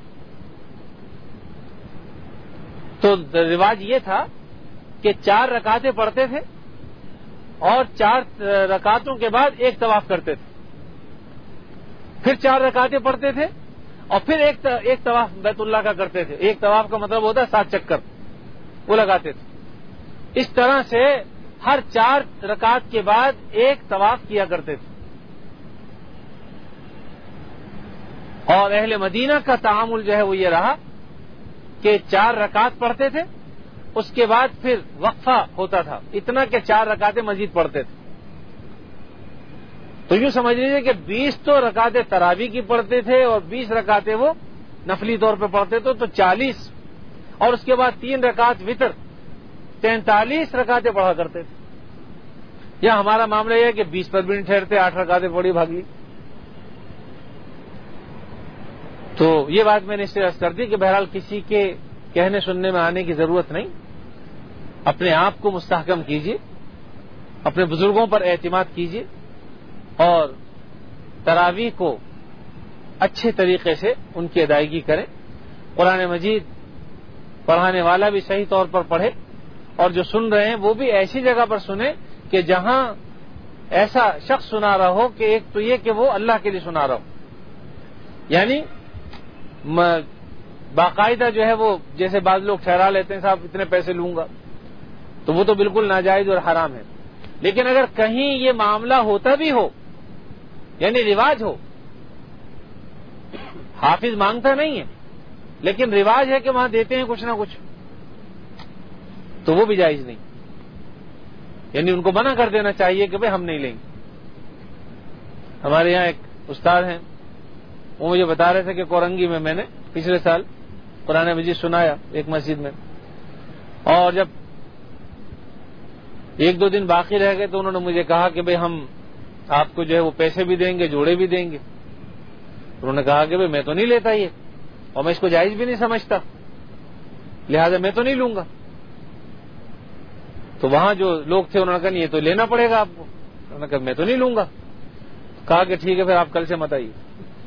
تو رواج یہ تھا کہ چار رکعتیں پڑھتے تھے اور چار رکعتوں کے بعد ایک طواف کرتے تھے، پھر چار رکعتیں پڑھتے تھے اور پھر ایک ایک طواف بیت اللہ کا کرتے تھے. ایک طواف کا مطلب ہوتا ہے سات چکر، وہ لگاتے تھے. اس طرح سے ہر چار رکعت کے بعد ایک طواف کیا کرتے تھے. اور اہل مدینہ کا تعامل جو ہے وہ یہ رہا کہ چار رکعت پڑھتے تھے، اس کے بعد پھر وقفہ ہوتا تھا اتنا کہ چار رکعتیں مزید پڑھتے تھے. تو یوں سمجھ لیجیے کہ بیس تو رکعتیں تراویح کی پڑھتے تھے اور بیس رکعتیں وہ نفلی طور پہ پڑھتے تھے، تو چالیس، اور اس کے بعد تین رکعت وتر، تینتالیس رکعتیں پڑھا کرتے تھے. یا ہمارا معاملہ یہ ہے کہ بیس پر بھی نہیں ٹھہرتے، آٹھ رکعتیں پڑھی بھاگی. تو یہ بات میں نے اس سے عرض کر دی کہ بہرحال کسی کے کہنے سننے میں آنے کی ضرورت نہیں. اپنے آپ کو مستحکم کیجیے، اپنے بزرگوں پر اعتماد کیجیے اور تراویح کو اچھے طریقے سے ان کی ادائیگی کریں. قرآن مجید پڑھانے والا بھی صحیح طور پر پڑھے اور جو سن رہے ہیں وہ بھی ایسی جگہ پر سنیں کہ جہاں ایسا شخص سنا رہا ہو کہ ایک تو یہ کہ وہ اللہ کے لیے سنا رہا ہو، یعنی باقاعدہ جو ہے وہ جیسے بعض لوگ ٹھہرا لیتے ہیں صاحب اتنے پیسے لوں گا، تو وہ تو بالکل ناجائز اور حرام ہے. لیکن اگر کہیں یہ معاملہ ہوتا بھی ہو، یعنی رواج ہو، حافظ مانگتا نہیں ہے لیکن رواج ہے کہ وہاں دیتے ہیں کچھ نہ کچھ، تو وہ بھی جائز نہیں. یعنی ان کو منع کر دینا چاہیے کہ بھئی ہم نہیں لیں گے. ہمارے یہاں ایک استاد ہیں، وہ مجھے بتا رہے تھے کہ کورنگی میں میں نے پچھلے سال قرآن مجید سنایا ایک مسجد میں، اور جب ایک دو دن باقی رہ گئے تو انہوں نے مجھے کہا کہ بھئی ہم آپ کو جو ہے وہ پیسے بھی دیں گے، جوڑے بھی دیں گے. انہوں نے کہا کہ بھئی میں تو نہیں لیتا یہ، اور میں اس کو جائز بھی نہیں سمجھتا، لہذا میں تو نہیں لوں گا. تو وہاں جو لوگ تھے انہوں نے کہا یہ تو لینا پڑے گا آپ کو. انہوں نے کہا میں تو نہیں لوں گا. کہا کہ ٹھیک ہے پھر آپ کل سے مت آئیے.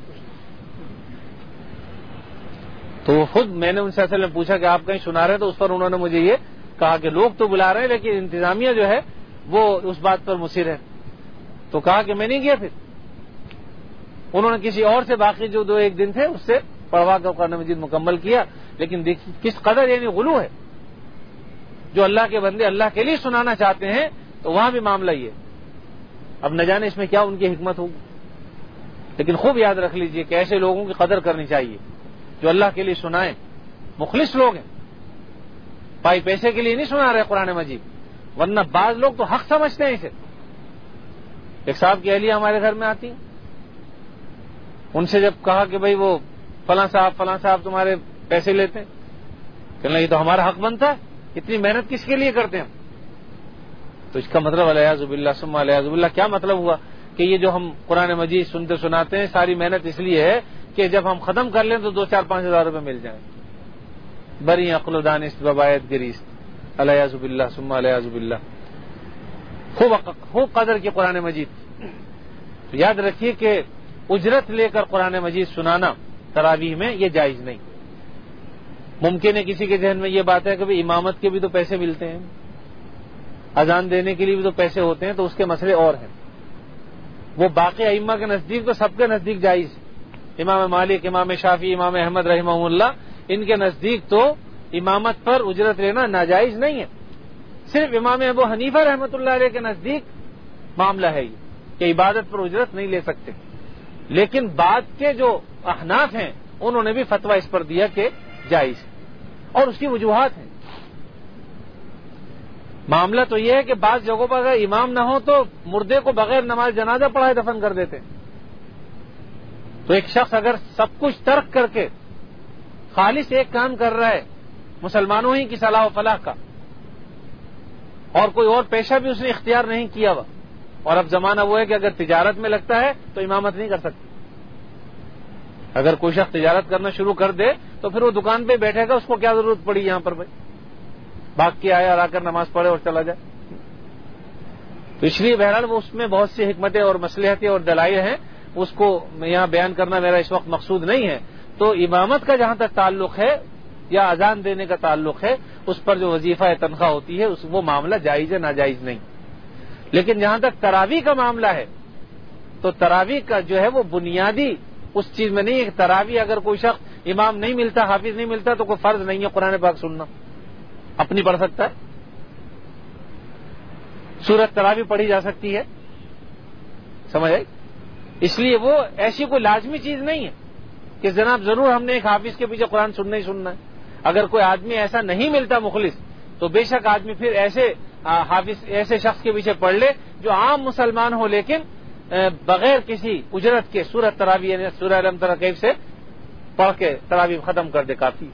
تو وہ خود میں نے ان سے اصل میں پوچھا کہ آپ کہیں سنا رہے، تو اس پر انہوں نے مجھے یہ کہا کہ لوگ تو بلا رہے ہیں لیکن انتظامیہ جو ہے وہ اس بات پر مصر ہے. تو کہا کہ میں نہیں گیا. پھر انہوں نے کسی اور سے باقی جو دو ایک دن تھے اس سے پڑھوا کر قرآن مجید مکمل کیا. لیکن دیکھیے کس قدر یعنی غلو ہے. جو اللہ کے بندے اللہ کے لیے سنانا چاہتے ہیں تو وہاں بھی معاملہ یہ. اب نہ جانے اس میں کیا ان کی حکمت ہوگی، لیکن خوب یاد رکھ لیجئے کہ ایسے لوگوں کی قدر کرنی چاہیے جو اللہ کے لیے سنائیں، مخلص لوگ ہیں، پائی پیسے کے لیے نہیں سنا رہے قرآن مجید. ورنہ بعض لوگ تو حق سمجھتے ہیں اسے. ایک صاحب کی اہلیہ ہمارے گھر میں آتی، ان سے جب کہا کہ بھئی وہ فلاں صاحب فلاں صاحب تمہارے پیسے لیتے ہیں، کہنے لگے یہ تو ہمارا حق بنتا ہے، اتنی محنت کس کے لیے کرتے ہیں. تو اس کا مطلب الیاذ باللہ ثم الیاذ باللہ کیا مطلب ہوا کہ یہ جو ہم قرآن مجید سنتے سناتے ہیں ساری محنت اس لیے ہے کہ جب ہم ختم کر لیں تو دو چار پانچ ہزار روپے مل جائیں. بری عقل و دانست ببایت گریست الیاذ باللہ ثم الیاذ باللہ. خوب خوب قدر کی قرآن مجید. تو یاد رکھیے کہ اجرت لے کر قرآن مجید سنانا تراویح میں یہ جائز نہیں. ممکن ہے کسی کے ذہن میں یہ بات ہے کہ امامت کے بھی تو پیسے ملتے ہیں، اذان دینے کے لیے بھی تو پیسے ہوتے ہیں، تو اس کے مسئلے اور ہیں. وہ باقی ائمہ کے نزدیک تو سب کے نزدیک جائز. امام مالک، امام شافعی، امام احمد رحمہ اللہ، ان کے نزدیک تو امامت پر اجرت لینا ناجائز نہیں ہے. صرف امام ابو حنیفہ رحمۃ اللہ علیہ کے نزدیک معاملہ ہے یہ کہ عبادت پر اجرت نہیں لے سکتے. لیکن بعد کے جو احناف ہیں انہوں نے بھی فتویٰ اس پر دیا کہ جائز ہے، اور اس کی وجوہات ہیں. معاملہ تو یہ ہے کہ بعض جگہوں پر اگر امام نہ ہو تو مردے کو بغیر نماز جنازہ پڑھائے دفن کر دیتے ہیں. تو ایک شخص اگر سب کچھ ترک کر کے خالص ایک کام کر رہا ہے مسلمانوں ہی کی صلاح و فلاح کا، اور کوئی اور پیشہ بھی اس نے اختیار نہیں کیا ہوا، اور اب زمانہ وہ ہے کہ اگر تجارت میں لگتا ہے تو امامت نہیں کر سکتا. اگر کوئی شخص تجارت کرنا شروع کر دے تو پھر وہ دکان پہ بیٹھے گا، اس کو کیا ضرورت پڑی یہاں پر بھائی بھاگ کے آیا اور آ کر نماز پڑھے اور چلا جائے. تو اس لیے بہرحال وہ اس میں بہت سی حکمتیں اور مصلحتیں اور دلائل ہیں، اس کو یہاں بیان کرنا میرا اس وقت مقصود نہیں ہے. تو امامت کا جہاں تک تعلق ہے یا اذان دینے کا تعلق ہے، اس پر جو وظیفہ تنخواہ ہوتی ہے اس وہ معاملہ جائز ہے، ناجائز نہیں. لیکن جہاں تک تراویح کا معاملہ ہے تو تراویح کا جو ہے وہ بنیادی اس چیز میں نہیں ہے کہ تراویح اگر کوئی شخص امام نہیں ملتا، حافظ نہیں ملتا تو کوئی فرض نہیں ہے قرآن پاک سننا، اپنی پڑھ سکتا ہے. سورت تراویح پڑھی جا سکتی ہے، سمجھ آئی؟ اس لیے وہ ایسی کوئی لازمی چیز نہیں ہے کہ جناب ضرور ہم نے ایک حافظ کے پیچھے قرآن سننا ہی سننا ہے. اگر کوئی آدمی ایسا نہیں ملتا مخلص تو بے شک آدمی پھر ایسے حافظ ایسے شخص کے پیچھے پڑھ لے جو عام مسلمان ہو لیکن بغیر کسی اجرت کے سورت تراویح یعنی سورہ الم تری کیف سے پڑھ کے تراویح ختم کر دے، کافی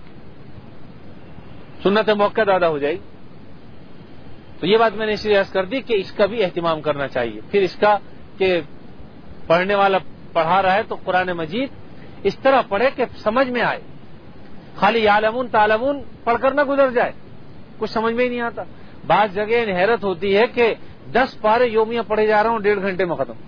سنت موقع ادا ہو جائے. تو یہ بات میں نے اس لیے عرض کر دی کہ اس کا بھی اہتمام کرنا چاہیے. پھر اس کا کہ پڑھنے والا پڑھا رہا ہے تو قرآن مجید اس طرح پڑھے کہ سمجھ میں آئے. خالی یعلمون تعلمون پڑھ کر نہ گزر جائے، کچھ سمجھ میں ہی نہیں آتا. بعض جگہ حیرت ہوتی ہے کہ دس پارے یومیہ پڑھے جا رہا ہوں ڈیڑھ گھنٹے میں ختم،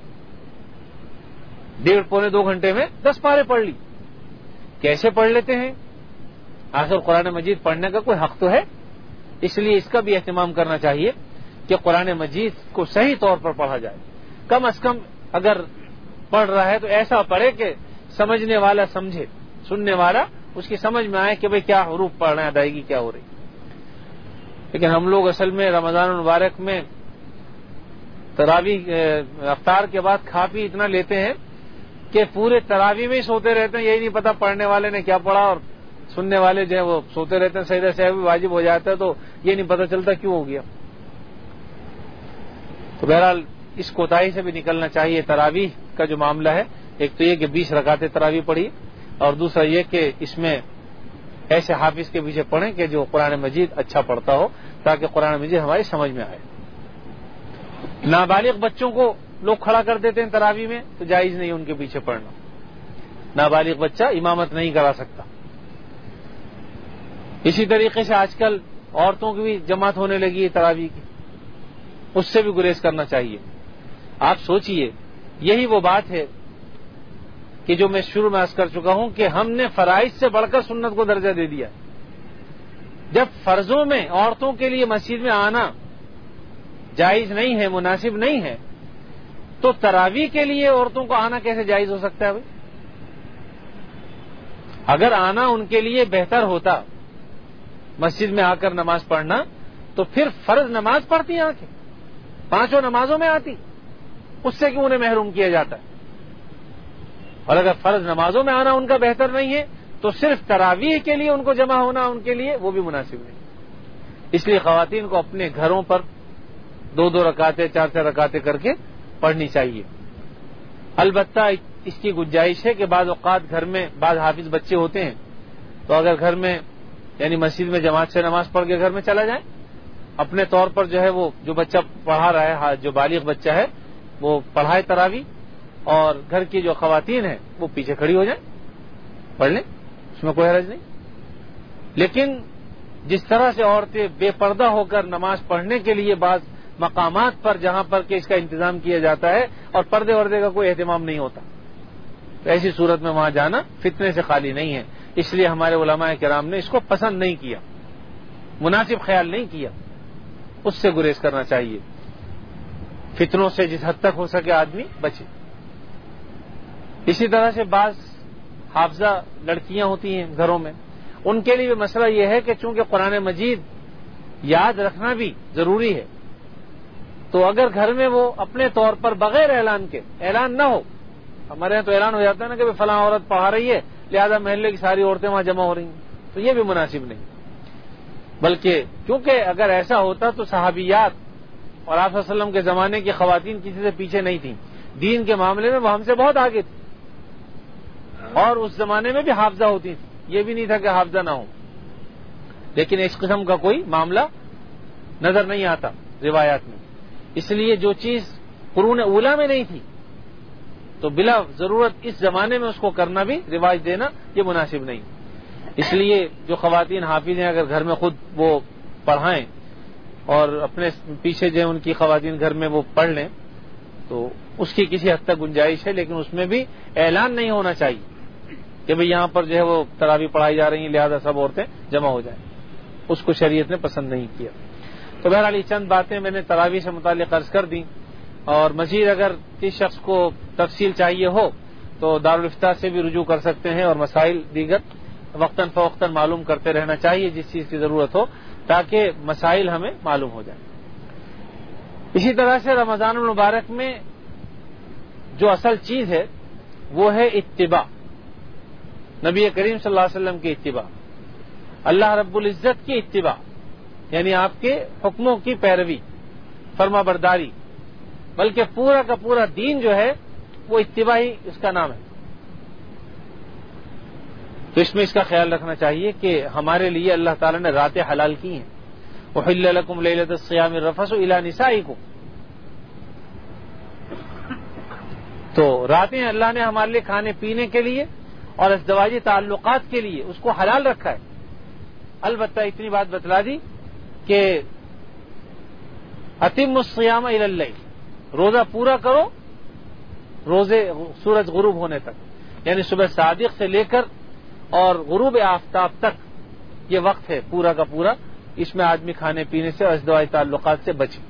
ڈیڑھ پونے دو گھنٹے میں دس پارے پڑھ لی. کیسے پڑھ لیتے ہیں؟ آخر قرآن مجید پڑھنے کا کوئی حق تو ہے. اس لیے اس کا بھی اہتمام کرنا چاہیے کہ قرآن مجید کو صحیح طور پر پڑھا جائے. کم از کم اگر پڑھ رہا ہے تو ایسا پڑھے کہ سمجھنے والا سمجھے، سننے والا اس کی سمجھ میں آئے کہ بھئی کیا حروف پڑھ رہے ہیں، ادائیگی کیا ہو رہی. لیکن ہم لوگ اصل میں رمضان المبارک میں تراویح افطار کے بعد کھا پی اتنا لیتے ہیں کہ پورے تراویح میں ہی سوتے رہتے ہیں. یہی نہیں پتا پڑھنے والے نے کیا پڑھا اور سننے والے جو ہے وہ سوتے رہتے ہیں. سجدہ سہو بھی واجب ہو جاتا ہے تو یہ نہیں پتا چلتا کیوں ہو گیا. تو بہرحال اس کوتاہی سے بھی نکلنا چاہیے. تراویح کا جو معاملہ ہے، ایک تو یہ کہ بیس رکعتیں تراویح پڑھی، اور دوسرا یہ کہ اس میں ایسے حافظ کے پیچھے پڑھیں کہ جو قرآن مجید اچھا پڑھتا ہو تاکہ قرآن مجید ہماری سمجھ میں آئے. نابالغ بچوں کو لوگ کھڑا کر دیتے ہیں تراویح میں تو جائز نہیں ان کے پیچھے پڑھنا. نابالغ بچہ امامت نہیں کرا سکتا. اسی طریقے سے آج کل عورتوں کی بھی جماعت ہونے لگی ہے تراویح کی، اس سے بھی گریز کرنا چاہیے. آپ سوچئے یہی وہ بات ہے کہ جو میں شروع میں عرض کر چکا ہوں کہ ہم نے فرائض سے بڑھ کر سنت کو درجہ دے دیا. جب فرضوں میں عورتوں کے لیے مسجد میں آنا جائز نہیں ہے، مناسب نہیں ہے، تو تراویح کے لیے عورتوں کو آنا کیسے جائز ہو سکتا ہے بھائی؟ اگر آنا ان کے لیے بہتر ہوتا مسجد میں آ کر نماز پڑھنا تو پھر فرض نماز پڑھتی آ کے پانچوں نمازوں میں آتی، اس سے کیوں انہیں محروم کیا جاتا ہے؟ اور اگر فرض نمازوں میں آنا ان کا بہتر نہیں ہے تو صرف تراویح کے لیے ان کو جمع ہونا ان کے لیے وہ بھی مناسب نہیں. اس لیے خواتین کو اپنے گھروں پر دو دو رکعتیں چار چار رکعتیں کر کے پڑھنی چاہیے. البتہ اس کی گنجائش ہے کہ بعض اوقات گھر میں بعض حافظ بچے ہوتے ہیں تو اگر گھر میں یعنی مسجد میں جماعت سے نماز پڑھ کے گھر میں چلا جائے، اپنے طور پر جو ہے وہ جو بچہ پڑھا رہا ہے، جو بالغ بچہ ہے وہ پڑھائے تراویح، اور گھر کی جو خواتین ہیں وہ پیچھے کھڑی ہو جائیں پڑھ لیں، اس میں کوئی حرج نہیں. لیکن جس طرح سے عورتیں بے پردہ ہو کر نماز پڑھنے کے لیے بعض مقامات پر جہاں پر کہ اس کا انتظام کیا جاتا ہے اور پردے وردے کا کوئی اہتمام نہیں ہوتا، تو ایسی صورت میں وہاں جانا فتنے سے خالی نہیں ہے. اس لیے ہمارے علماء کرام نے اس کو پسند نہیں کیا، مناسب خیال نہیں کیا. اس سے گریز کرنا چاہیے. فتنوں سے جس حد تک ہو سکے آدمی بچے. اسی طرح سے بعض حافظہ لڑکیاں ہوتی ہیں گھروں میں، ان کے لیے مسئلہ یہ ہے کہ چونکہ قرآن مجید یاد رکھنا بھی ضروری ہے، تو اگر گھر میں وہ اپنے طور پر بغیر اعلان کے، اعلان نہ ہو، ہمارے یہاں تو اعلان ہو جاتا ہے نا کہ فلاں عورت پڑھا رہی ہے لہذا محلے کی ساری عورتیں وہاں جمع ہو رہی ہیں، تو یہ بھی مناسب نہیں. بلکہ کیونکہ اگر ایسا ہوتا تو صحابیات اور آپ صلی اللہ علیہ وسلم کے زمانے کی خواتین کسی سے پیچھے نہیں تھیں. دین کے معاملے میں وہ ہم سے بہت آگے تھی، اور اس زمانے میں بھی حافظہ ہوتی تھی. یہ بھی نہیں تھا کہ حافظہ نہ ہو، لیکن اس قسم کا کوئی معاملہ نظر نہیں آتا روایات میں. اس لیے جو چیز قرون اولیٰ میں نہیں تھی تو بلا ضرورت اس زمانے میں اس کو کرنا بھی، رواج دینا، یہ مناسب نہیں. اس لیے جو خواتین حافظ ہیں اگر گھر میں خود وہ پڑھائیں اور اپنے پیچھے جو ان کی خواتین گھر میں وہ پڑھ لیں تو اس کی کسی حد تک گنجائش ہے، لیکن اس میں بھی اعلان نہیں ہونا چاہیے کہ بھئی یہاں پر جو ہے وہ تراویح پڑھائی جا رہی ہیں لہذا سب عورتیں جمع ہو جائیں، اس کو شریعت نے پسند نہیں کیا۔ تو بہرحال یہ چند باتیں میں نے تراویح سے متعلق عرض کر دیں، اور مزید اگر کسی شخص کو تفصیل چاہیے ہو تو دارالفتاح سے بھی رجوع کر سکتے ہیں، اور مسائل دیگر وقتاً فوقتاً معلوم کرتے رہنا چاہیے جس چیز کی ضرورت ہو، تاکہ مسائل ہمیں معلوم ہو جائیں۔ اسی طرح سے رمضان المبارک میں جو اصل چیز ہے وہ ہے اتباع، نبی کریم صلی اللہ علیہ وسلم کی اتباع، اللہ رب العزت کی اتباع، یعنی آپ کے حکموں کی پیروی، فرما برداری، بلکہ پورا کا پورا دین جو ہے وہ اتباع ہی اس کا نام ہے۔ تو اس میں اس کا خیال رکھنا چاہیے کہ ہمارے لیے اللہ تعالیٰ نے راتیں حلال کی ہیں، احل لکم لیلۃ الصیام الرفث الی نسائکم، تو راتیں اللہ نے ہمارے لیے کھانے پینے کے لیے اور ازدواجی تعلقات کے لیے اس کو حلال رکھا ہے۔ البتہ اتنی بات بتلا دی کہ اتم الصیام الی اللیل، روزہ پورا کرو روزے سورج غروب ہونے تک، یعنی صبح صادق سے لے کر اور غروب آفتاب تک یہ وقت ہے پورا کا پورا، اس میں آدمی کھانے پینے سے اور ازدواجی تعلقات سے بچے۔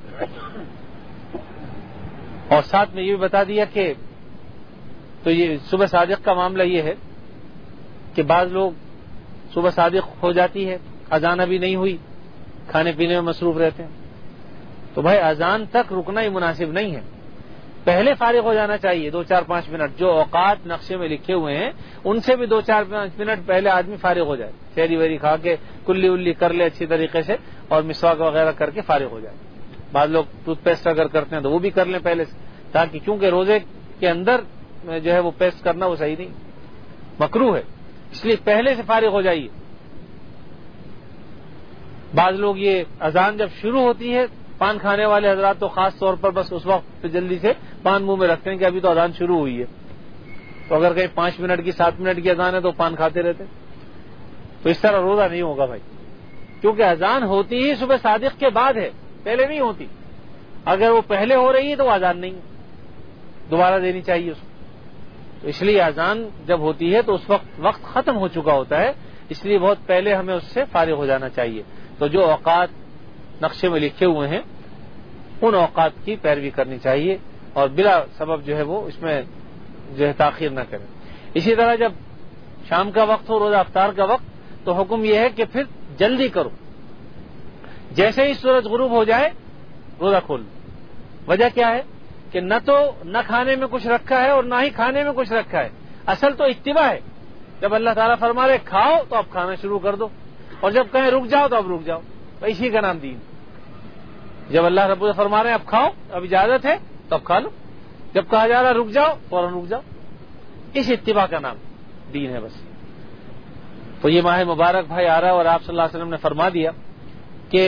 اور ساتھ میں یہ بھی بتا دیا کہ تو یہ صبح صادق کا معاملہ یہ ہے کہ بعض لوگ صبح صادق ہو جاتی ہے، اذان ابھی نہیں ہوئی، کھانے پینے میں مصروف رہتے ہیں، تو بھائی اذان تک رکنا ہی مناسب نہیں ہے، پہلے فارغ ہو جانا چاہیے دو چار پانچ منٹ، جو اوقات نقشے میں لکھے ہوئے ہیں ان سے بھی دو چار پانچ منٹ پہلے آدمی فارغ ہو جائے، شہری ویری کھا کے کلی الی کر لے اچھی طریقے سے اور مسواک وغیرہ کر کے فارغ ہو جائے۔ بعض لوگ ٹوتھ پیسٹ اگر کرتے ہیں تو وہ بھی کر لیں پہلے سے، تاکہ کیونکہ روزے کے اندر جو ہے وہ پیسٹ کرنا وہ صحیح نہیں، مکروہ ہے، اس لیے پہلے سے فارغ ہو جائیے۔ بعض لوگ یہ اذان جب شروع ہوتی ہے، پان کھانے والے حضرات تو خاص طور پر بس اس وقت جلدی سے پان منہ میں رکھتے ہیں کہ ابھی تو اذان شروع ہوئی ہے، تو اگر کہیں پانچ منٹ کی سات منٹ کی اذان ہے تو پان کھاتے رہتے، تو اس طرح روزہ نہیں ہوگا بھائی، کیونکہ اذان ہوتی ہی صبح صادق کے بعد ہے، پہلے نہیں ہوتی۔ اگر وہ پہلے ہو رہی ہے تو وہ اذان نہیں، دوبارہ دینی چاہیے اس کو۔ تو اس لیے اذان جب ہوتی ہے تو اس وقت وقت ختم ہو چکا ہوتا ہے، اس لیے بہت پہلے ہمیں اس سے فارغ ہو جانا چاہیے۔ تو جو اوقات نقشے میں لکھے ہوئے ہیں ان اوقات کی پیروی کرنی چاہیے، اور بلا سبب جو ہے وہ اس میں جو ہے تاخیر نہ کریں۔ اسی طرح جب شام کا وقت ہو، روزہ افطار کا وقت، تو حکم یہ ہے کہ پھر جلدی کرو، جیسے ہی سورج غروب ہو جائے روزہ کھول لو۔ وجہ کیا ہے کہ نہ تو نہ کھانے میں کچھ رکھا ہے اور نہ ہی کھانے میں کچھ رکھا ہے، اصل تو اتباع ہے۔ جب اللہ تعالیٰ فرما رہے کھاؤ تو اب کھانا شروع کر دو، اور جب کہیں رک جاؤ تو اب رک جاؤ، اسی کا نام دین۔ جب اللہ رب العزت فرما رہے ہیں اب کھاؤ، اب اجازت ہے تو اب کھا لو، جب کہا جا رہا رک جاؤ فوراً رک جاؤ، اس اتباع کا نام دین ہے بس۔ تو یہ ماہ مبارک بھائی آ رہا ہے، اور آپ صلی اللہ علیہ وسلم نے فرما دیا کہ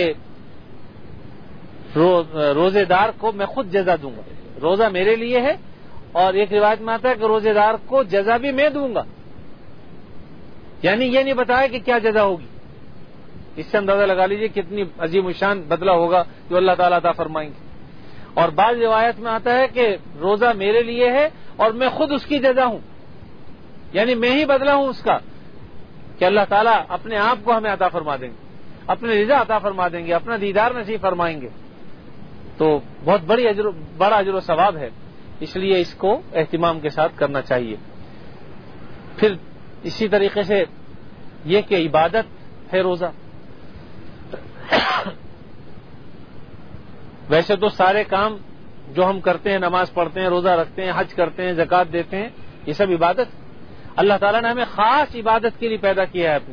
روزے دار کو میں خود جزا دوں گا، روزہ میرے لیے ہے، اور ایک روایت میں آتا ہے کہ روزے دار کو جزا بھی میں دوں گا، یعنی یہ نہیں بتایا کہ کیا جزا ہوگی۔ اس سے اندازہ لگا لیجیے کتنی عظیم الشان بدلہ ہوگا جو اللہ تعالیٰ عطا فرمائیں گے۔ اور بعض روایت میں آتا ہے کہ روزہ میرے لیے ہے اور میں خود اس کی جزا ہوں، یعنی میں ہی بدلہ ہوں اس کا، کہ اللہ تعالیٰ اپنے آپ کو ہمیں عطا فرما دیں گے، اپنے رضا عطا فرما دیں گے، اپنا دیدار نصیب فرمائیں گے، تو بہت بڑی اجر بڑا اجر و ثواب ہے، اس لیے اس کو اہتمام کے ساتھ کرنا چاہیے۔ پھر اسی طریقے سے یہ کہ عبادت ہے روزہ، ویسے تو سارے کام جو ہم کرتے ہیں، نماز پڑھتے ہیں، روزہ رکھتے ہیں، حج کرتے ہیں، زکوٰۃ دیتے ہیں، یہ سب عبادت۔ اللہ تعالیٰ نے ہمیں خاص عبادت کے لیے پیدا کیا ہے اپنی۔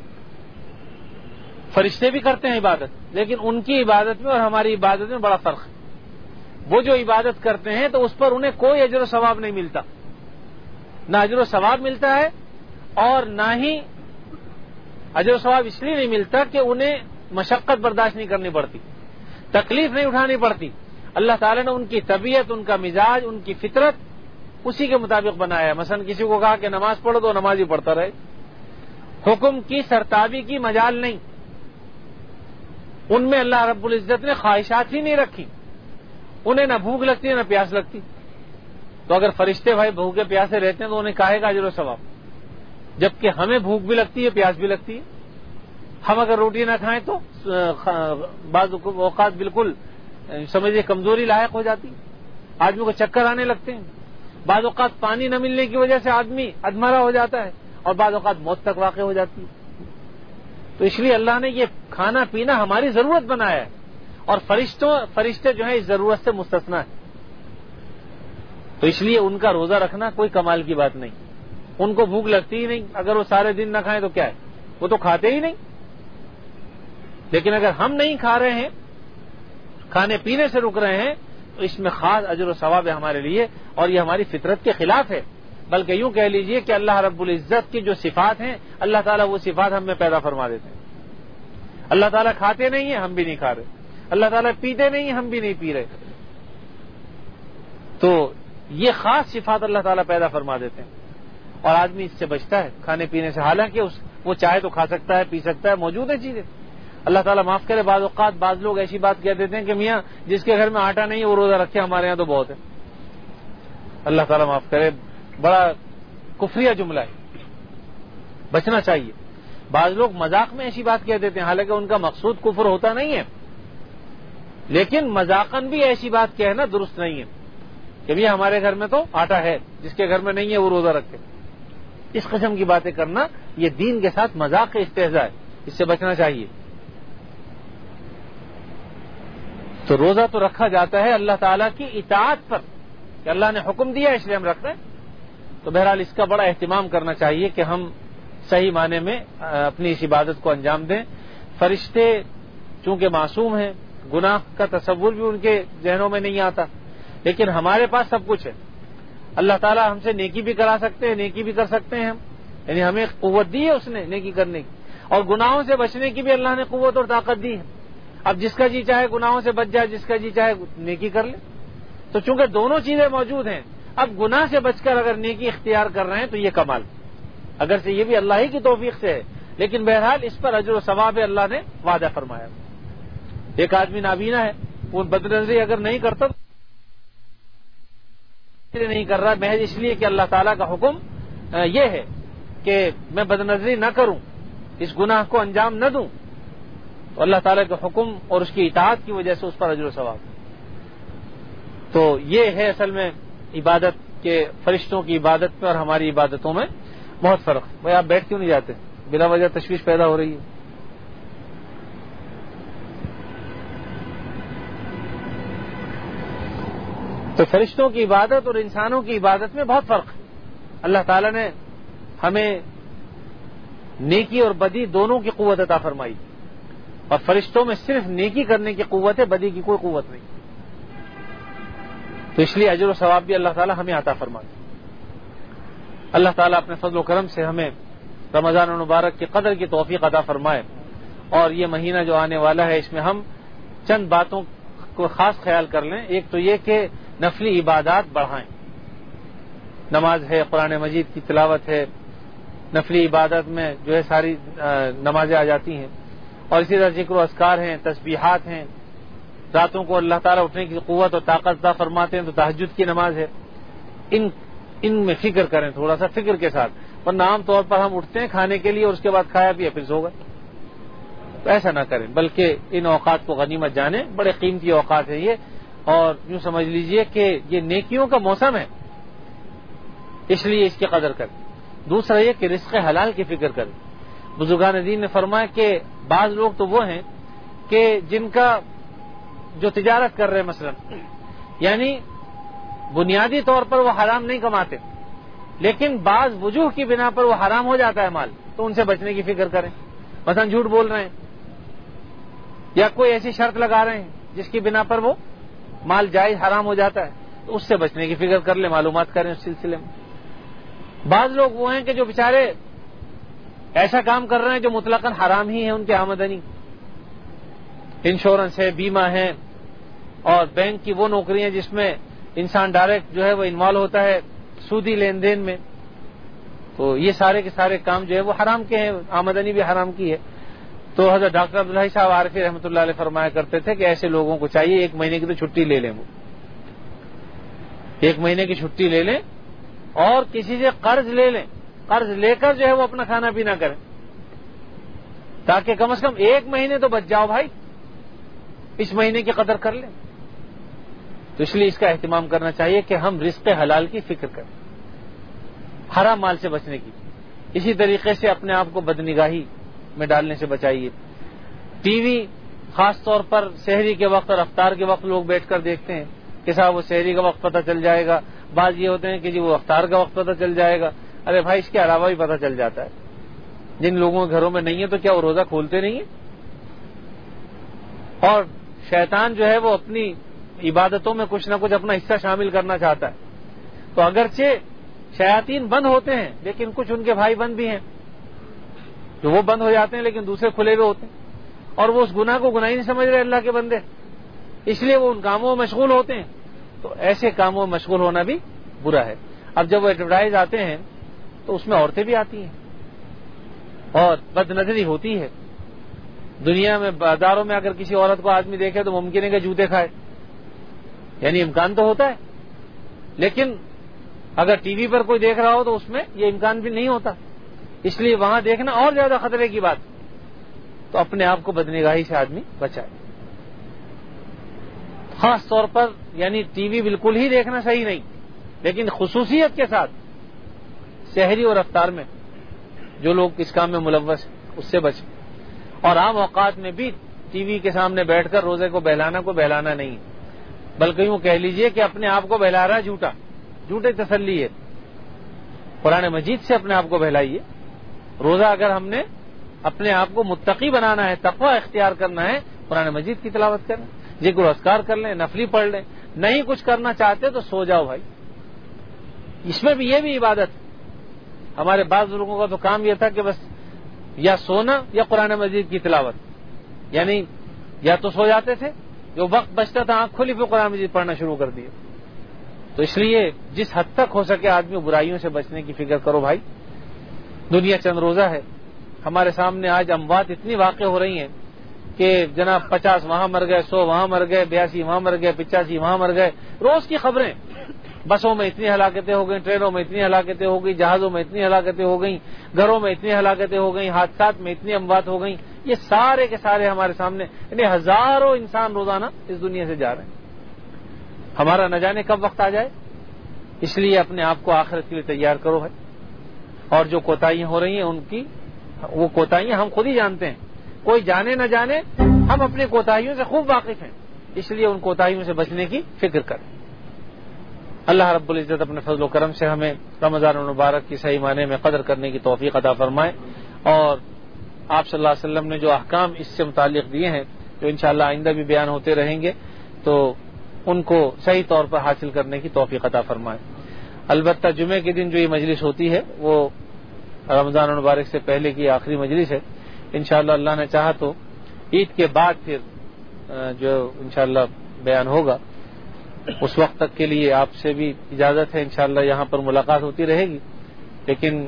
فرشتے بھی کرتے ہیں عبادت، لیکن ان کی عبادت میں اور ہماری عبادت میں بڑا فرق ہے۔ وہ جو عبادت کرتے ہیں تو اس پر انہیں کوئی اجر و ثواب نہیں ملتا، نہ اجر و ثواب ملتا ہے، اور نہ ہی اجر و ثواب اس لیے نہیں ملتا کہ انہیں مشقت برداشت نہیں کرنی پڑتی، تکلیف نہیں اٹھانی پڑتی۔ اللہ تعالیٰ نے ان کی طبیعت، ان کا مزاج، ان کی فطرت اسی کے مطابق بنایا ہے۔ مثلا کسی کو کہا کہ نماز پڑھو تو نماز ہی پڑھتا رہے، حکم کی سرتابی کی مجال نہیں۔ ان میں اللہ رب العزت نے خواہشات ہی نہیں رکھی، انہیں نہ بھوک لگتی ہے نہ پیاس لگتی. تو اگر فرشتے بھائی بھوکے پیاسے رہتے ہیں تو انہیں کاہے کا اجر و ثواب، جبکہ ہمیں بھوک بھی لگتی ہے پیاس بھی لگتی ہے. ہم اگر روٹی نہ کھائیں تو بعض اوقات بالکل سمجھے کمزوری لاحق ہو جاتی، آدمی کو چکر آنے لگتے ہیں. بعض اوقات پانی نہ ملنے کی وجہ سے آدمی ادھمرا ہو جاتا ہے، اور بعض اوقات موت تک واقع ہو جاتی ہے. تو اس لیے اللہ نے یہ کھانا پینا ہماری ضرورت بنایا ہے، اور فرشتوں فرشتے جو ہیں اس ضرورت سے مستثنا ہیں. تو اس لیے ان کا روزہ رکھنا کوئی کمال کی بات نہیں. ان کو بھوک لگتی ہی نہیں، اگر وہ سارے دن نہ کھائیں تو کیا ہے، وہ تو کھاتے ہی نہیں. لیکن اگر ہم نہیں کھا رہے ہیں، کھانے پینے سے رک رہے ہیں، تو اس میں خاص اجر و ثواب ہے ہمارے لیے، اور یہ ہماری فطرت کے خلاف ہے. بلکہ یوں کہہ لیجئے کہ اللہ رب العزت کی جو صفات ہیں اللہ تعالیٰ وہ صفات ہم میں پیدا فرما دیتے ہیں. اللہ تعالیٰ کھاتے نہیں ہیں، ہم بھی نہیں کھا رہے. اللہ تعالیٰ پیتے نہیں ہیں، ہم بھی نہیں پی رہے. تو یہ خاص صفات اللہ تعالیٰ پیدا فرما دیتے ہیں، اور آدمی اس سے بچتا ہے کھانے پینے سے. حالانکہ اس وہ چاہے تو کھا سکتا ہے، پی سکتا ہے، موجود ہے چیزیں. اللہ تعالیٰ معاف کرے، بعض اوقات بعض لوگ ایسی بات کہہ دیتے ہیں کہ میاں جس کے گھر میں آٹا نہیں ہے وہ روزہ رکھے، ہمارے یہاں تو بہت ہے. اللہ تعالیٰ معاف کرے، بڑا کفریہ جملہ ہے، بچنا چاہیے. بعض لوگ مذاق میں ایسی بات کہہ دیتے ہیں، حالانکہ ان کا مقصود کفر ہوتا نہیں ہے، لیکن مذاقاً بھی ایسی بات کہنا درست نہیں ہے کہ بھیا ہمارے گھر میں تو آٹا ہے، جس کے گھر میں نہیں ہے وہ روزہ رکھے. اس قسم کی باتیں کرنا یہ دین کے ساتھ مذاق کا استہزاء ہے، اس سے بچنا چاہیے. تو روزہ تو رکھا جاتا ہے اللہ تعالیٰ کی اطاعت پر، کہ اللہ نے حکم دیا اس لیے ہم رکھ رہے ہیں. تو بہرحال اس کا بڑا اہتمام کرنا چاہیے کہ ہم صحیح معنی میں اپنی اس عبادت کو انجام دیں. فرشتے چونکہ معصوم ہیں، گناہ کا تصور بھی ان کے ذہنوں میں نہیں آتا، لیکن ہمارے پاس سب کچھ ہے. اللہ تعالیٰ ہم سے نیکی بھی کرا سکتے ہیں، نیکی بھی کر سکتے ہیں ہم، یعنی ہمیں قوت دی ہے اس نے نیکی کرنے کی، اور گناہوں سے بچنے کی بھی اللہ نے قوت اور طاقت دی ہے. اب جس کا جی چاہے گناہوں سے بچ جائے، جس کا جی چاہے نیکی کر لے. تو چونکہ دونوں چیزیں موجود ہیں، اب گناہ سے بچ کر اگر نیکی اختیار کر رہے ہیں تو یہ کمال، اگر سے یہ بھی اللہ ہی کی توفیق سے ہے، لیکن بہرحال اس پر اجر و ثواب اللہ نے وعدہ فرمایا. ایک آدمی نابینا ہے، وہ بدنظری اگر نہیں کرتا نہیں کر رہا محض اس لیے کہ اللہ تعالیٰ کا حکم یہ ہے کہ میں بدنظری نہ کروں، اس گناہ کو انجام نہ دوں، تو اللہ تعالیٰ کے حکم اور اس کی اطاعت کی وجہ سے اس پر اجر و ثواب. تو یہ ہے اصل میں عبادت کے، فرشتوں کی عبادت میں اور ہماری عبادتوں میں بہت فرق. بھائی آپ بیٹھ کیوں نہیں جاتے؟ بلا وجہ تشویش پیدا ہو رہی ہے. تو فرشتوں کی عبادت اور انسانوں کی عبادت میں بہت فرق ہے. اللہ تعالیٰ نے ہمیں نیکی اور بدی دونوں کی قوت عطا فرمائی، اور فرشتوں میں صرف نیکی کرنے کی قوت ہے، بدی کی کوئی قوت نہیں. تو اس لیے اجر و ثواب بھی اللہ تعالیٰ ہمیں عطا فرمائے. اللہ تعالیٰ اپنے فضل و کرم سے ہمیں رمضان المبارک کی قدر کی توفیق عطا فرمائے، اور یہ مہینہ جو آنے والا ہے اس میں ہم چند باتوں کو خاص خیال کر لیں. ایک تو یہ کہ نفلی عبادات بڑھائیں. نماز ہے، قرآن مجید کی تلاوت ہے، نفلی عبادت میں جو ہے ساری نمازیں آ جاتی ہیں، اور اسی طرح ذکر و اذکار ہیں، تسبیحات ہیں. راتوں کو اللہ تعالیٰ اٹھنے کی قوت اور طاقت عطا فرماتے ہیں تو تہجد کی نماز ہے. ان ان میں فکر کریں، تھوڑا سا فکر کے ساتھ، ورنہ عام طور پر ہم اٹھتے ہیں کھانے کے لیے اور اس کے بعد کھایا پیا پھر سو گئے. تو ایسا نہ کریں، بلکہ ان اوقات کو غنیمت جانیں. بڑے قیمتی اوقات ہیں یہ، اور یوں سمجھ لیجئے کہ یہ نیکیوں کا موسم ہے، اس لیے اس کی قدر کریں. دوسرا یہ کہ رزق حلال کی فکر کریں. بزرگان دین نے فرمایا کہ بعض لوگ تو وہ ہیں کہ جن کا جو تجارت کر رہے ہیں مثلا، یعنی بنیادی طور پر وہ حرام نہیں کماتے، لیکن بعض وجوہ کی بنا پر وہ حرام ہو جاتا ہے مال، تو ان سے بچنے کی فکر کریں. مثلا جھوٹ بول رہے ہیں، یا کوئی ایسی شرط لگا رہے ہیں جس کی بنا پر وہ مال جائز حرام ہو جاتا ہے، تو اس سے بچنے کی فکر کر لیں، معلومات کریں اس سلسلے میں. بعض لوگ وہ ہیں کہ جو بیچارے ایسا کام کر رہے ہیں جو مطلقاً حرام ہی ہے ان کی آمدنی. انشورنس ہے، بیمہ ہے، اور بینک کی وہ نوکریاں جس میں انسان ڈائریکٹ جو ہے وہ انوالو ہوتا ہے سودی لین دین میں. تو یہ سارے کے سارے کام جو ہے وہ حرام کے ہیں، آمدنی بھی حرام کی ہے. تو حضرت ڈاکٹر عبدالحی صاحب عارفی رحمۃ اللہ علیہ فرمایا کرتے تھے کہ ایسے لوگوں کو چاہیے ایک مہینے کی تو چھٹی لے لیں، وہ ایک مہینے کی چھٹی لے لیں اور کسی سے قرض لے لیں، قرض لے کر جو ہے وہ اپنا کھانا پینا کریں، تاکہ کم از کم ایک مہینے تو بچ جاؤ بھائی، اس مہینے کی قدر کر لیں۔ تو اس لیے اس کا اہتمام کرنا چاہیے کہ ہم رزق حلال کی فکر کریں، حرام مال سے بچنے کی۔ اسی طریقے سے اپنے آپ کو بدنگاہی میں ڈالنے سے بچائیے۔ ٹی وی خاص طور پر سحری کے وقت اور افطار کے وقت لوگ بیٹھ کر دیکھتے ہیں کہ صاحب وہ سحری کا وقت پتہ چل جائے گا، بعض یہ ہوتے ہیں کہ جی وہ افطار کا وقت پتہ چل جائے گا۔ ارے بھائی اس کے علاوہ بھی پتہ چل جاتا ہے، جن لوگوں کے گھروں میں نہیں ہے تو کیا وہ روزہ کھولتے نہیں ہیں؟ اور شیطان جو ہے وہ اپنی عبادتوں میں کچھ نہ کچھ اپنا حصہ شامل کرنا چاہتا ہے، تو اگرچہ شیاطین بند ہوتے ہیں لیکن کچھ ان کے بھائی بند بھی ہیں جو وہ بند ہو جاتے ہیں لیکن دوسرے کھلے ہوئے ہوتے ہیں، اور وہ اس گناہ کو گناہ ہی نہیں سمجھ رہے اللہ کے بندے، اس لیے وہ ان کاموں میں مشغول ہوتے ہیں۔ تو ایسے کاموں میں مشغول ہونا بھی برا ہے۔ اب جب وہ ایڈورٹائز آتے ہیں تو اس میں عورتیں بھی آتی ہیں اور بد نظری ہوتی ہے۔ دنیا میں بازاروں میں اگر کسی عورت کو آدمی دیکھے تو ممکن ہے کہ جوتے کھائے، یعنی امکان تو ہوتا ہے، لیکن اگر ٹی وی پر کوئی دیکھ رہا ہو تو اس میں یہ امکان بھی نہیں ہوتا، اس لیے وہاں دیکھنا اور زیادہ خطرے کی بات۔ تو اپنے آپ کو بدنگاہی سے آدمی بچائے، خاص طور پر یعنی ٹی وی بالکل ہی دیکھنا صحیح نہیں، لیکن خصوصیت کے ساتھ سحری اور افطار میں جو لوگ اس کام میں ملوث ہیں اس سے بچیں، اور عام اوقات میں بھی ٹی وی کے سامنے بیٹھ کر روزے کو بہلانا کو بہلانا نہیں ہے، بلکہ یوں کہہ لیجئے کہ اپنے آپ کو بہلا رہا جھوٹا جھوٹے تسلی ہے۔ قرآن مجید سے اپنے آپ کو بہلائیے۔ روزہ اگر ہم نے اپنے آپ کو متقی بنانا ہے، تقوی اختیار کرنا ہے، قرآن مجید کی تلاوت کریں، ذکر و اذکار کر لیں، نفلی پڑھ لیں۔ نہیں کچھ کرنا چاہتے تو سو جاؤ بھائی، اس میں بھی یہ بھی عبادت ہے۔ ہمارے بعض لوگوں کا تو کام یہ تھا کہ بس یا سونا یا قرآن مجید کی تلاوت، یعنی یا تو سو جاتے تھے، جو وقت بچتا تھا آنکھ کھلی پھر قرآن مجید پڑھنا شروع کر دیے۔ تو اس لیے جس حد تک ہو سکے آدمی برائیوں سے بچنے کی فکر کرو بھائی۔ دنیا چند روزہ ہے، ہمارے سامنے آج اموات اتنی واقع ہو رہی ہیں کہ جناب پچاس وہاں مر گئے، سو وہاں مر گئے، بیاسی وہاں مر گئے، پچاسی وہاں مر گئے، روز کی خبریں۔ بسوں میں اتنی ہلاکتیں ہو گئیں، ٹرینوں میں اتنی ہلاکتیں ہو گئی، جہازوں میں اتنی ہلاکتیں ہو گئیں، گھروں میں اتنی ہلاکتیں ہو گئیں، حادثات میں اتنی اموات ہو گئیں۔ یہ سارے کے سارے ہمارے سامنے، یعنی ہزاروں انسان روزانہ اس دنیا سے جا رہے ہیں۔ ہمارا نہ جانے کب وقت آ جائے، اس لیے اپنے آپ کو آخرت کے لیے تیار کرو بھائی۔ اور جو کوتاہیاں ہو رہی ہیں ان کی وہ کوتاہیاں ہم خود ہی جانتے ہیں، کوئی جانے نہ جانے ہم اپنی کوتاہیوں سے خوب واقف ہیں، اس لیے ان کوتاہیوں سے بچنے کی فکر کریں۔ اللہ رب العزت اپنے فضل و کرم سے ہمیں رمضان المبارک کی صحیح معنی میں قدر کرنے کی توفیق عطا فرمائے، اور آپ صلی اللہ علیہ وسلم نے جو احکام اس سے متعلق دیے ہیں جو انشاءاللہ آئندہ بھی بیان ہوتے رہیں گے تو ان کو صحیح طور پر حاصل کرنے کی توفیق عطا فرمائے۔ البتہ جمعے کے دن جو یہ مجلس ہوتی ہے وہ رمضان المبارک سے پہلے کی آخری مجلس ہے، انشاءاللہ اللہ نے چاہا تو عید کے بعد پھر جو انشاءاللہ بیان ہوگا اس وقت تک کے لیے آپ سے بھی اجازت ہے، انشاءاللہ یہاں پر ملاقات ہوتی رہے گی، لیکن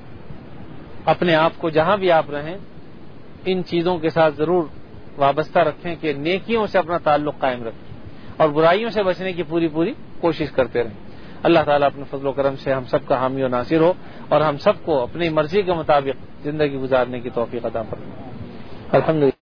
اپنے آپ کو جہاں بھی آپ رہیں ان چیزوں کے ساتھ ضرور وابستہ رکھیں کہ نیکیوں سے اپنا تعلق قائم رکھیں اور برائیوں سے بچنے کی پوری پوری کوشش کرتے رہیں۔ اللہ تعالیٰ اپنے فضل و کرم سے ہم سب کا حامی و ناصر ہو اور ہم سب کو اپنی مرضی کے مطابق زندگی گزارنے کی توفیق عطا فرمائے۔ الحمدللہ۔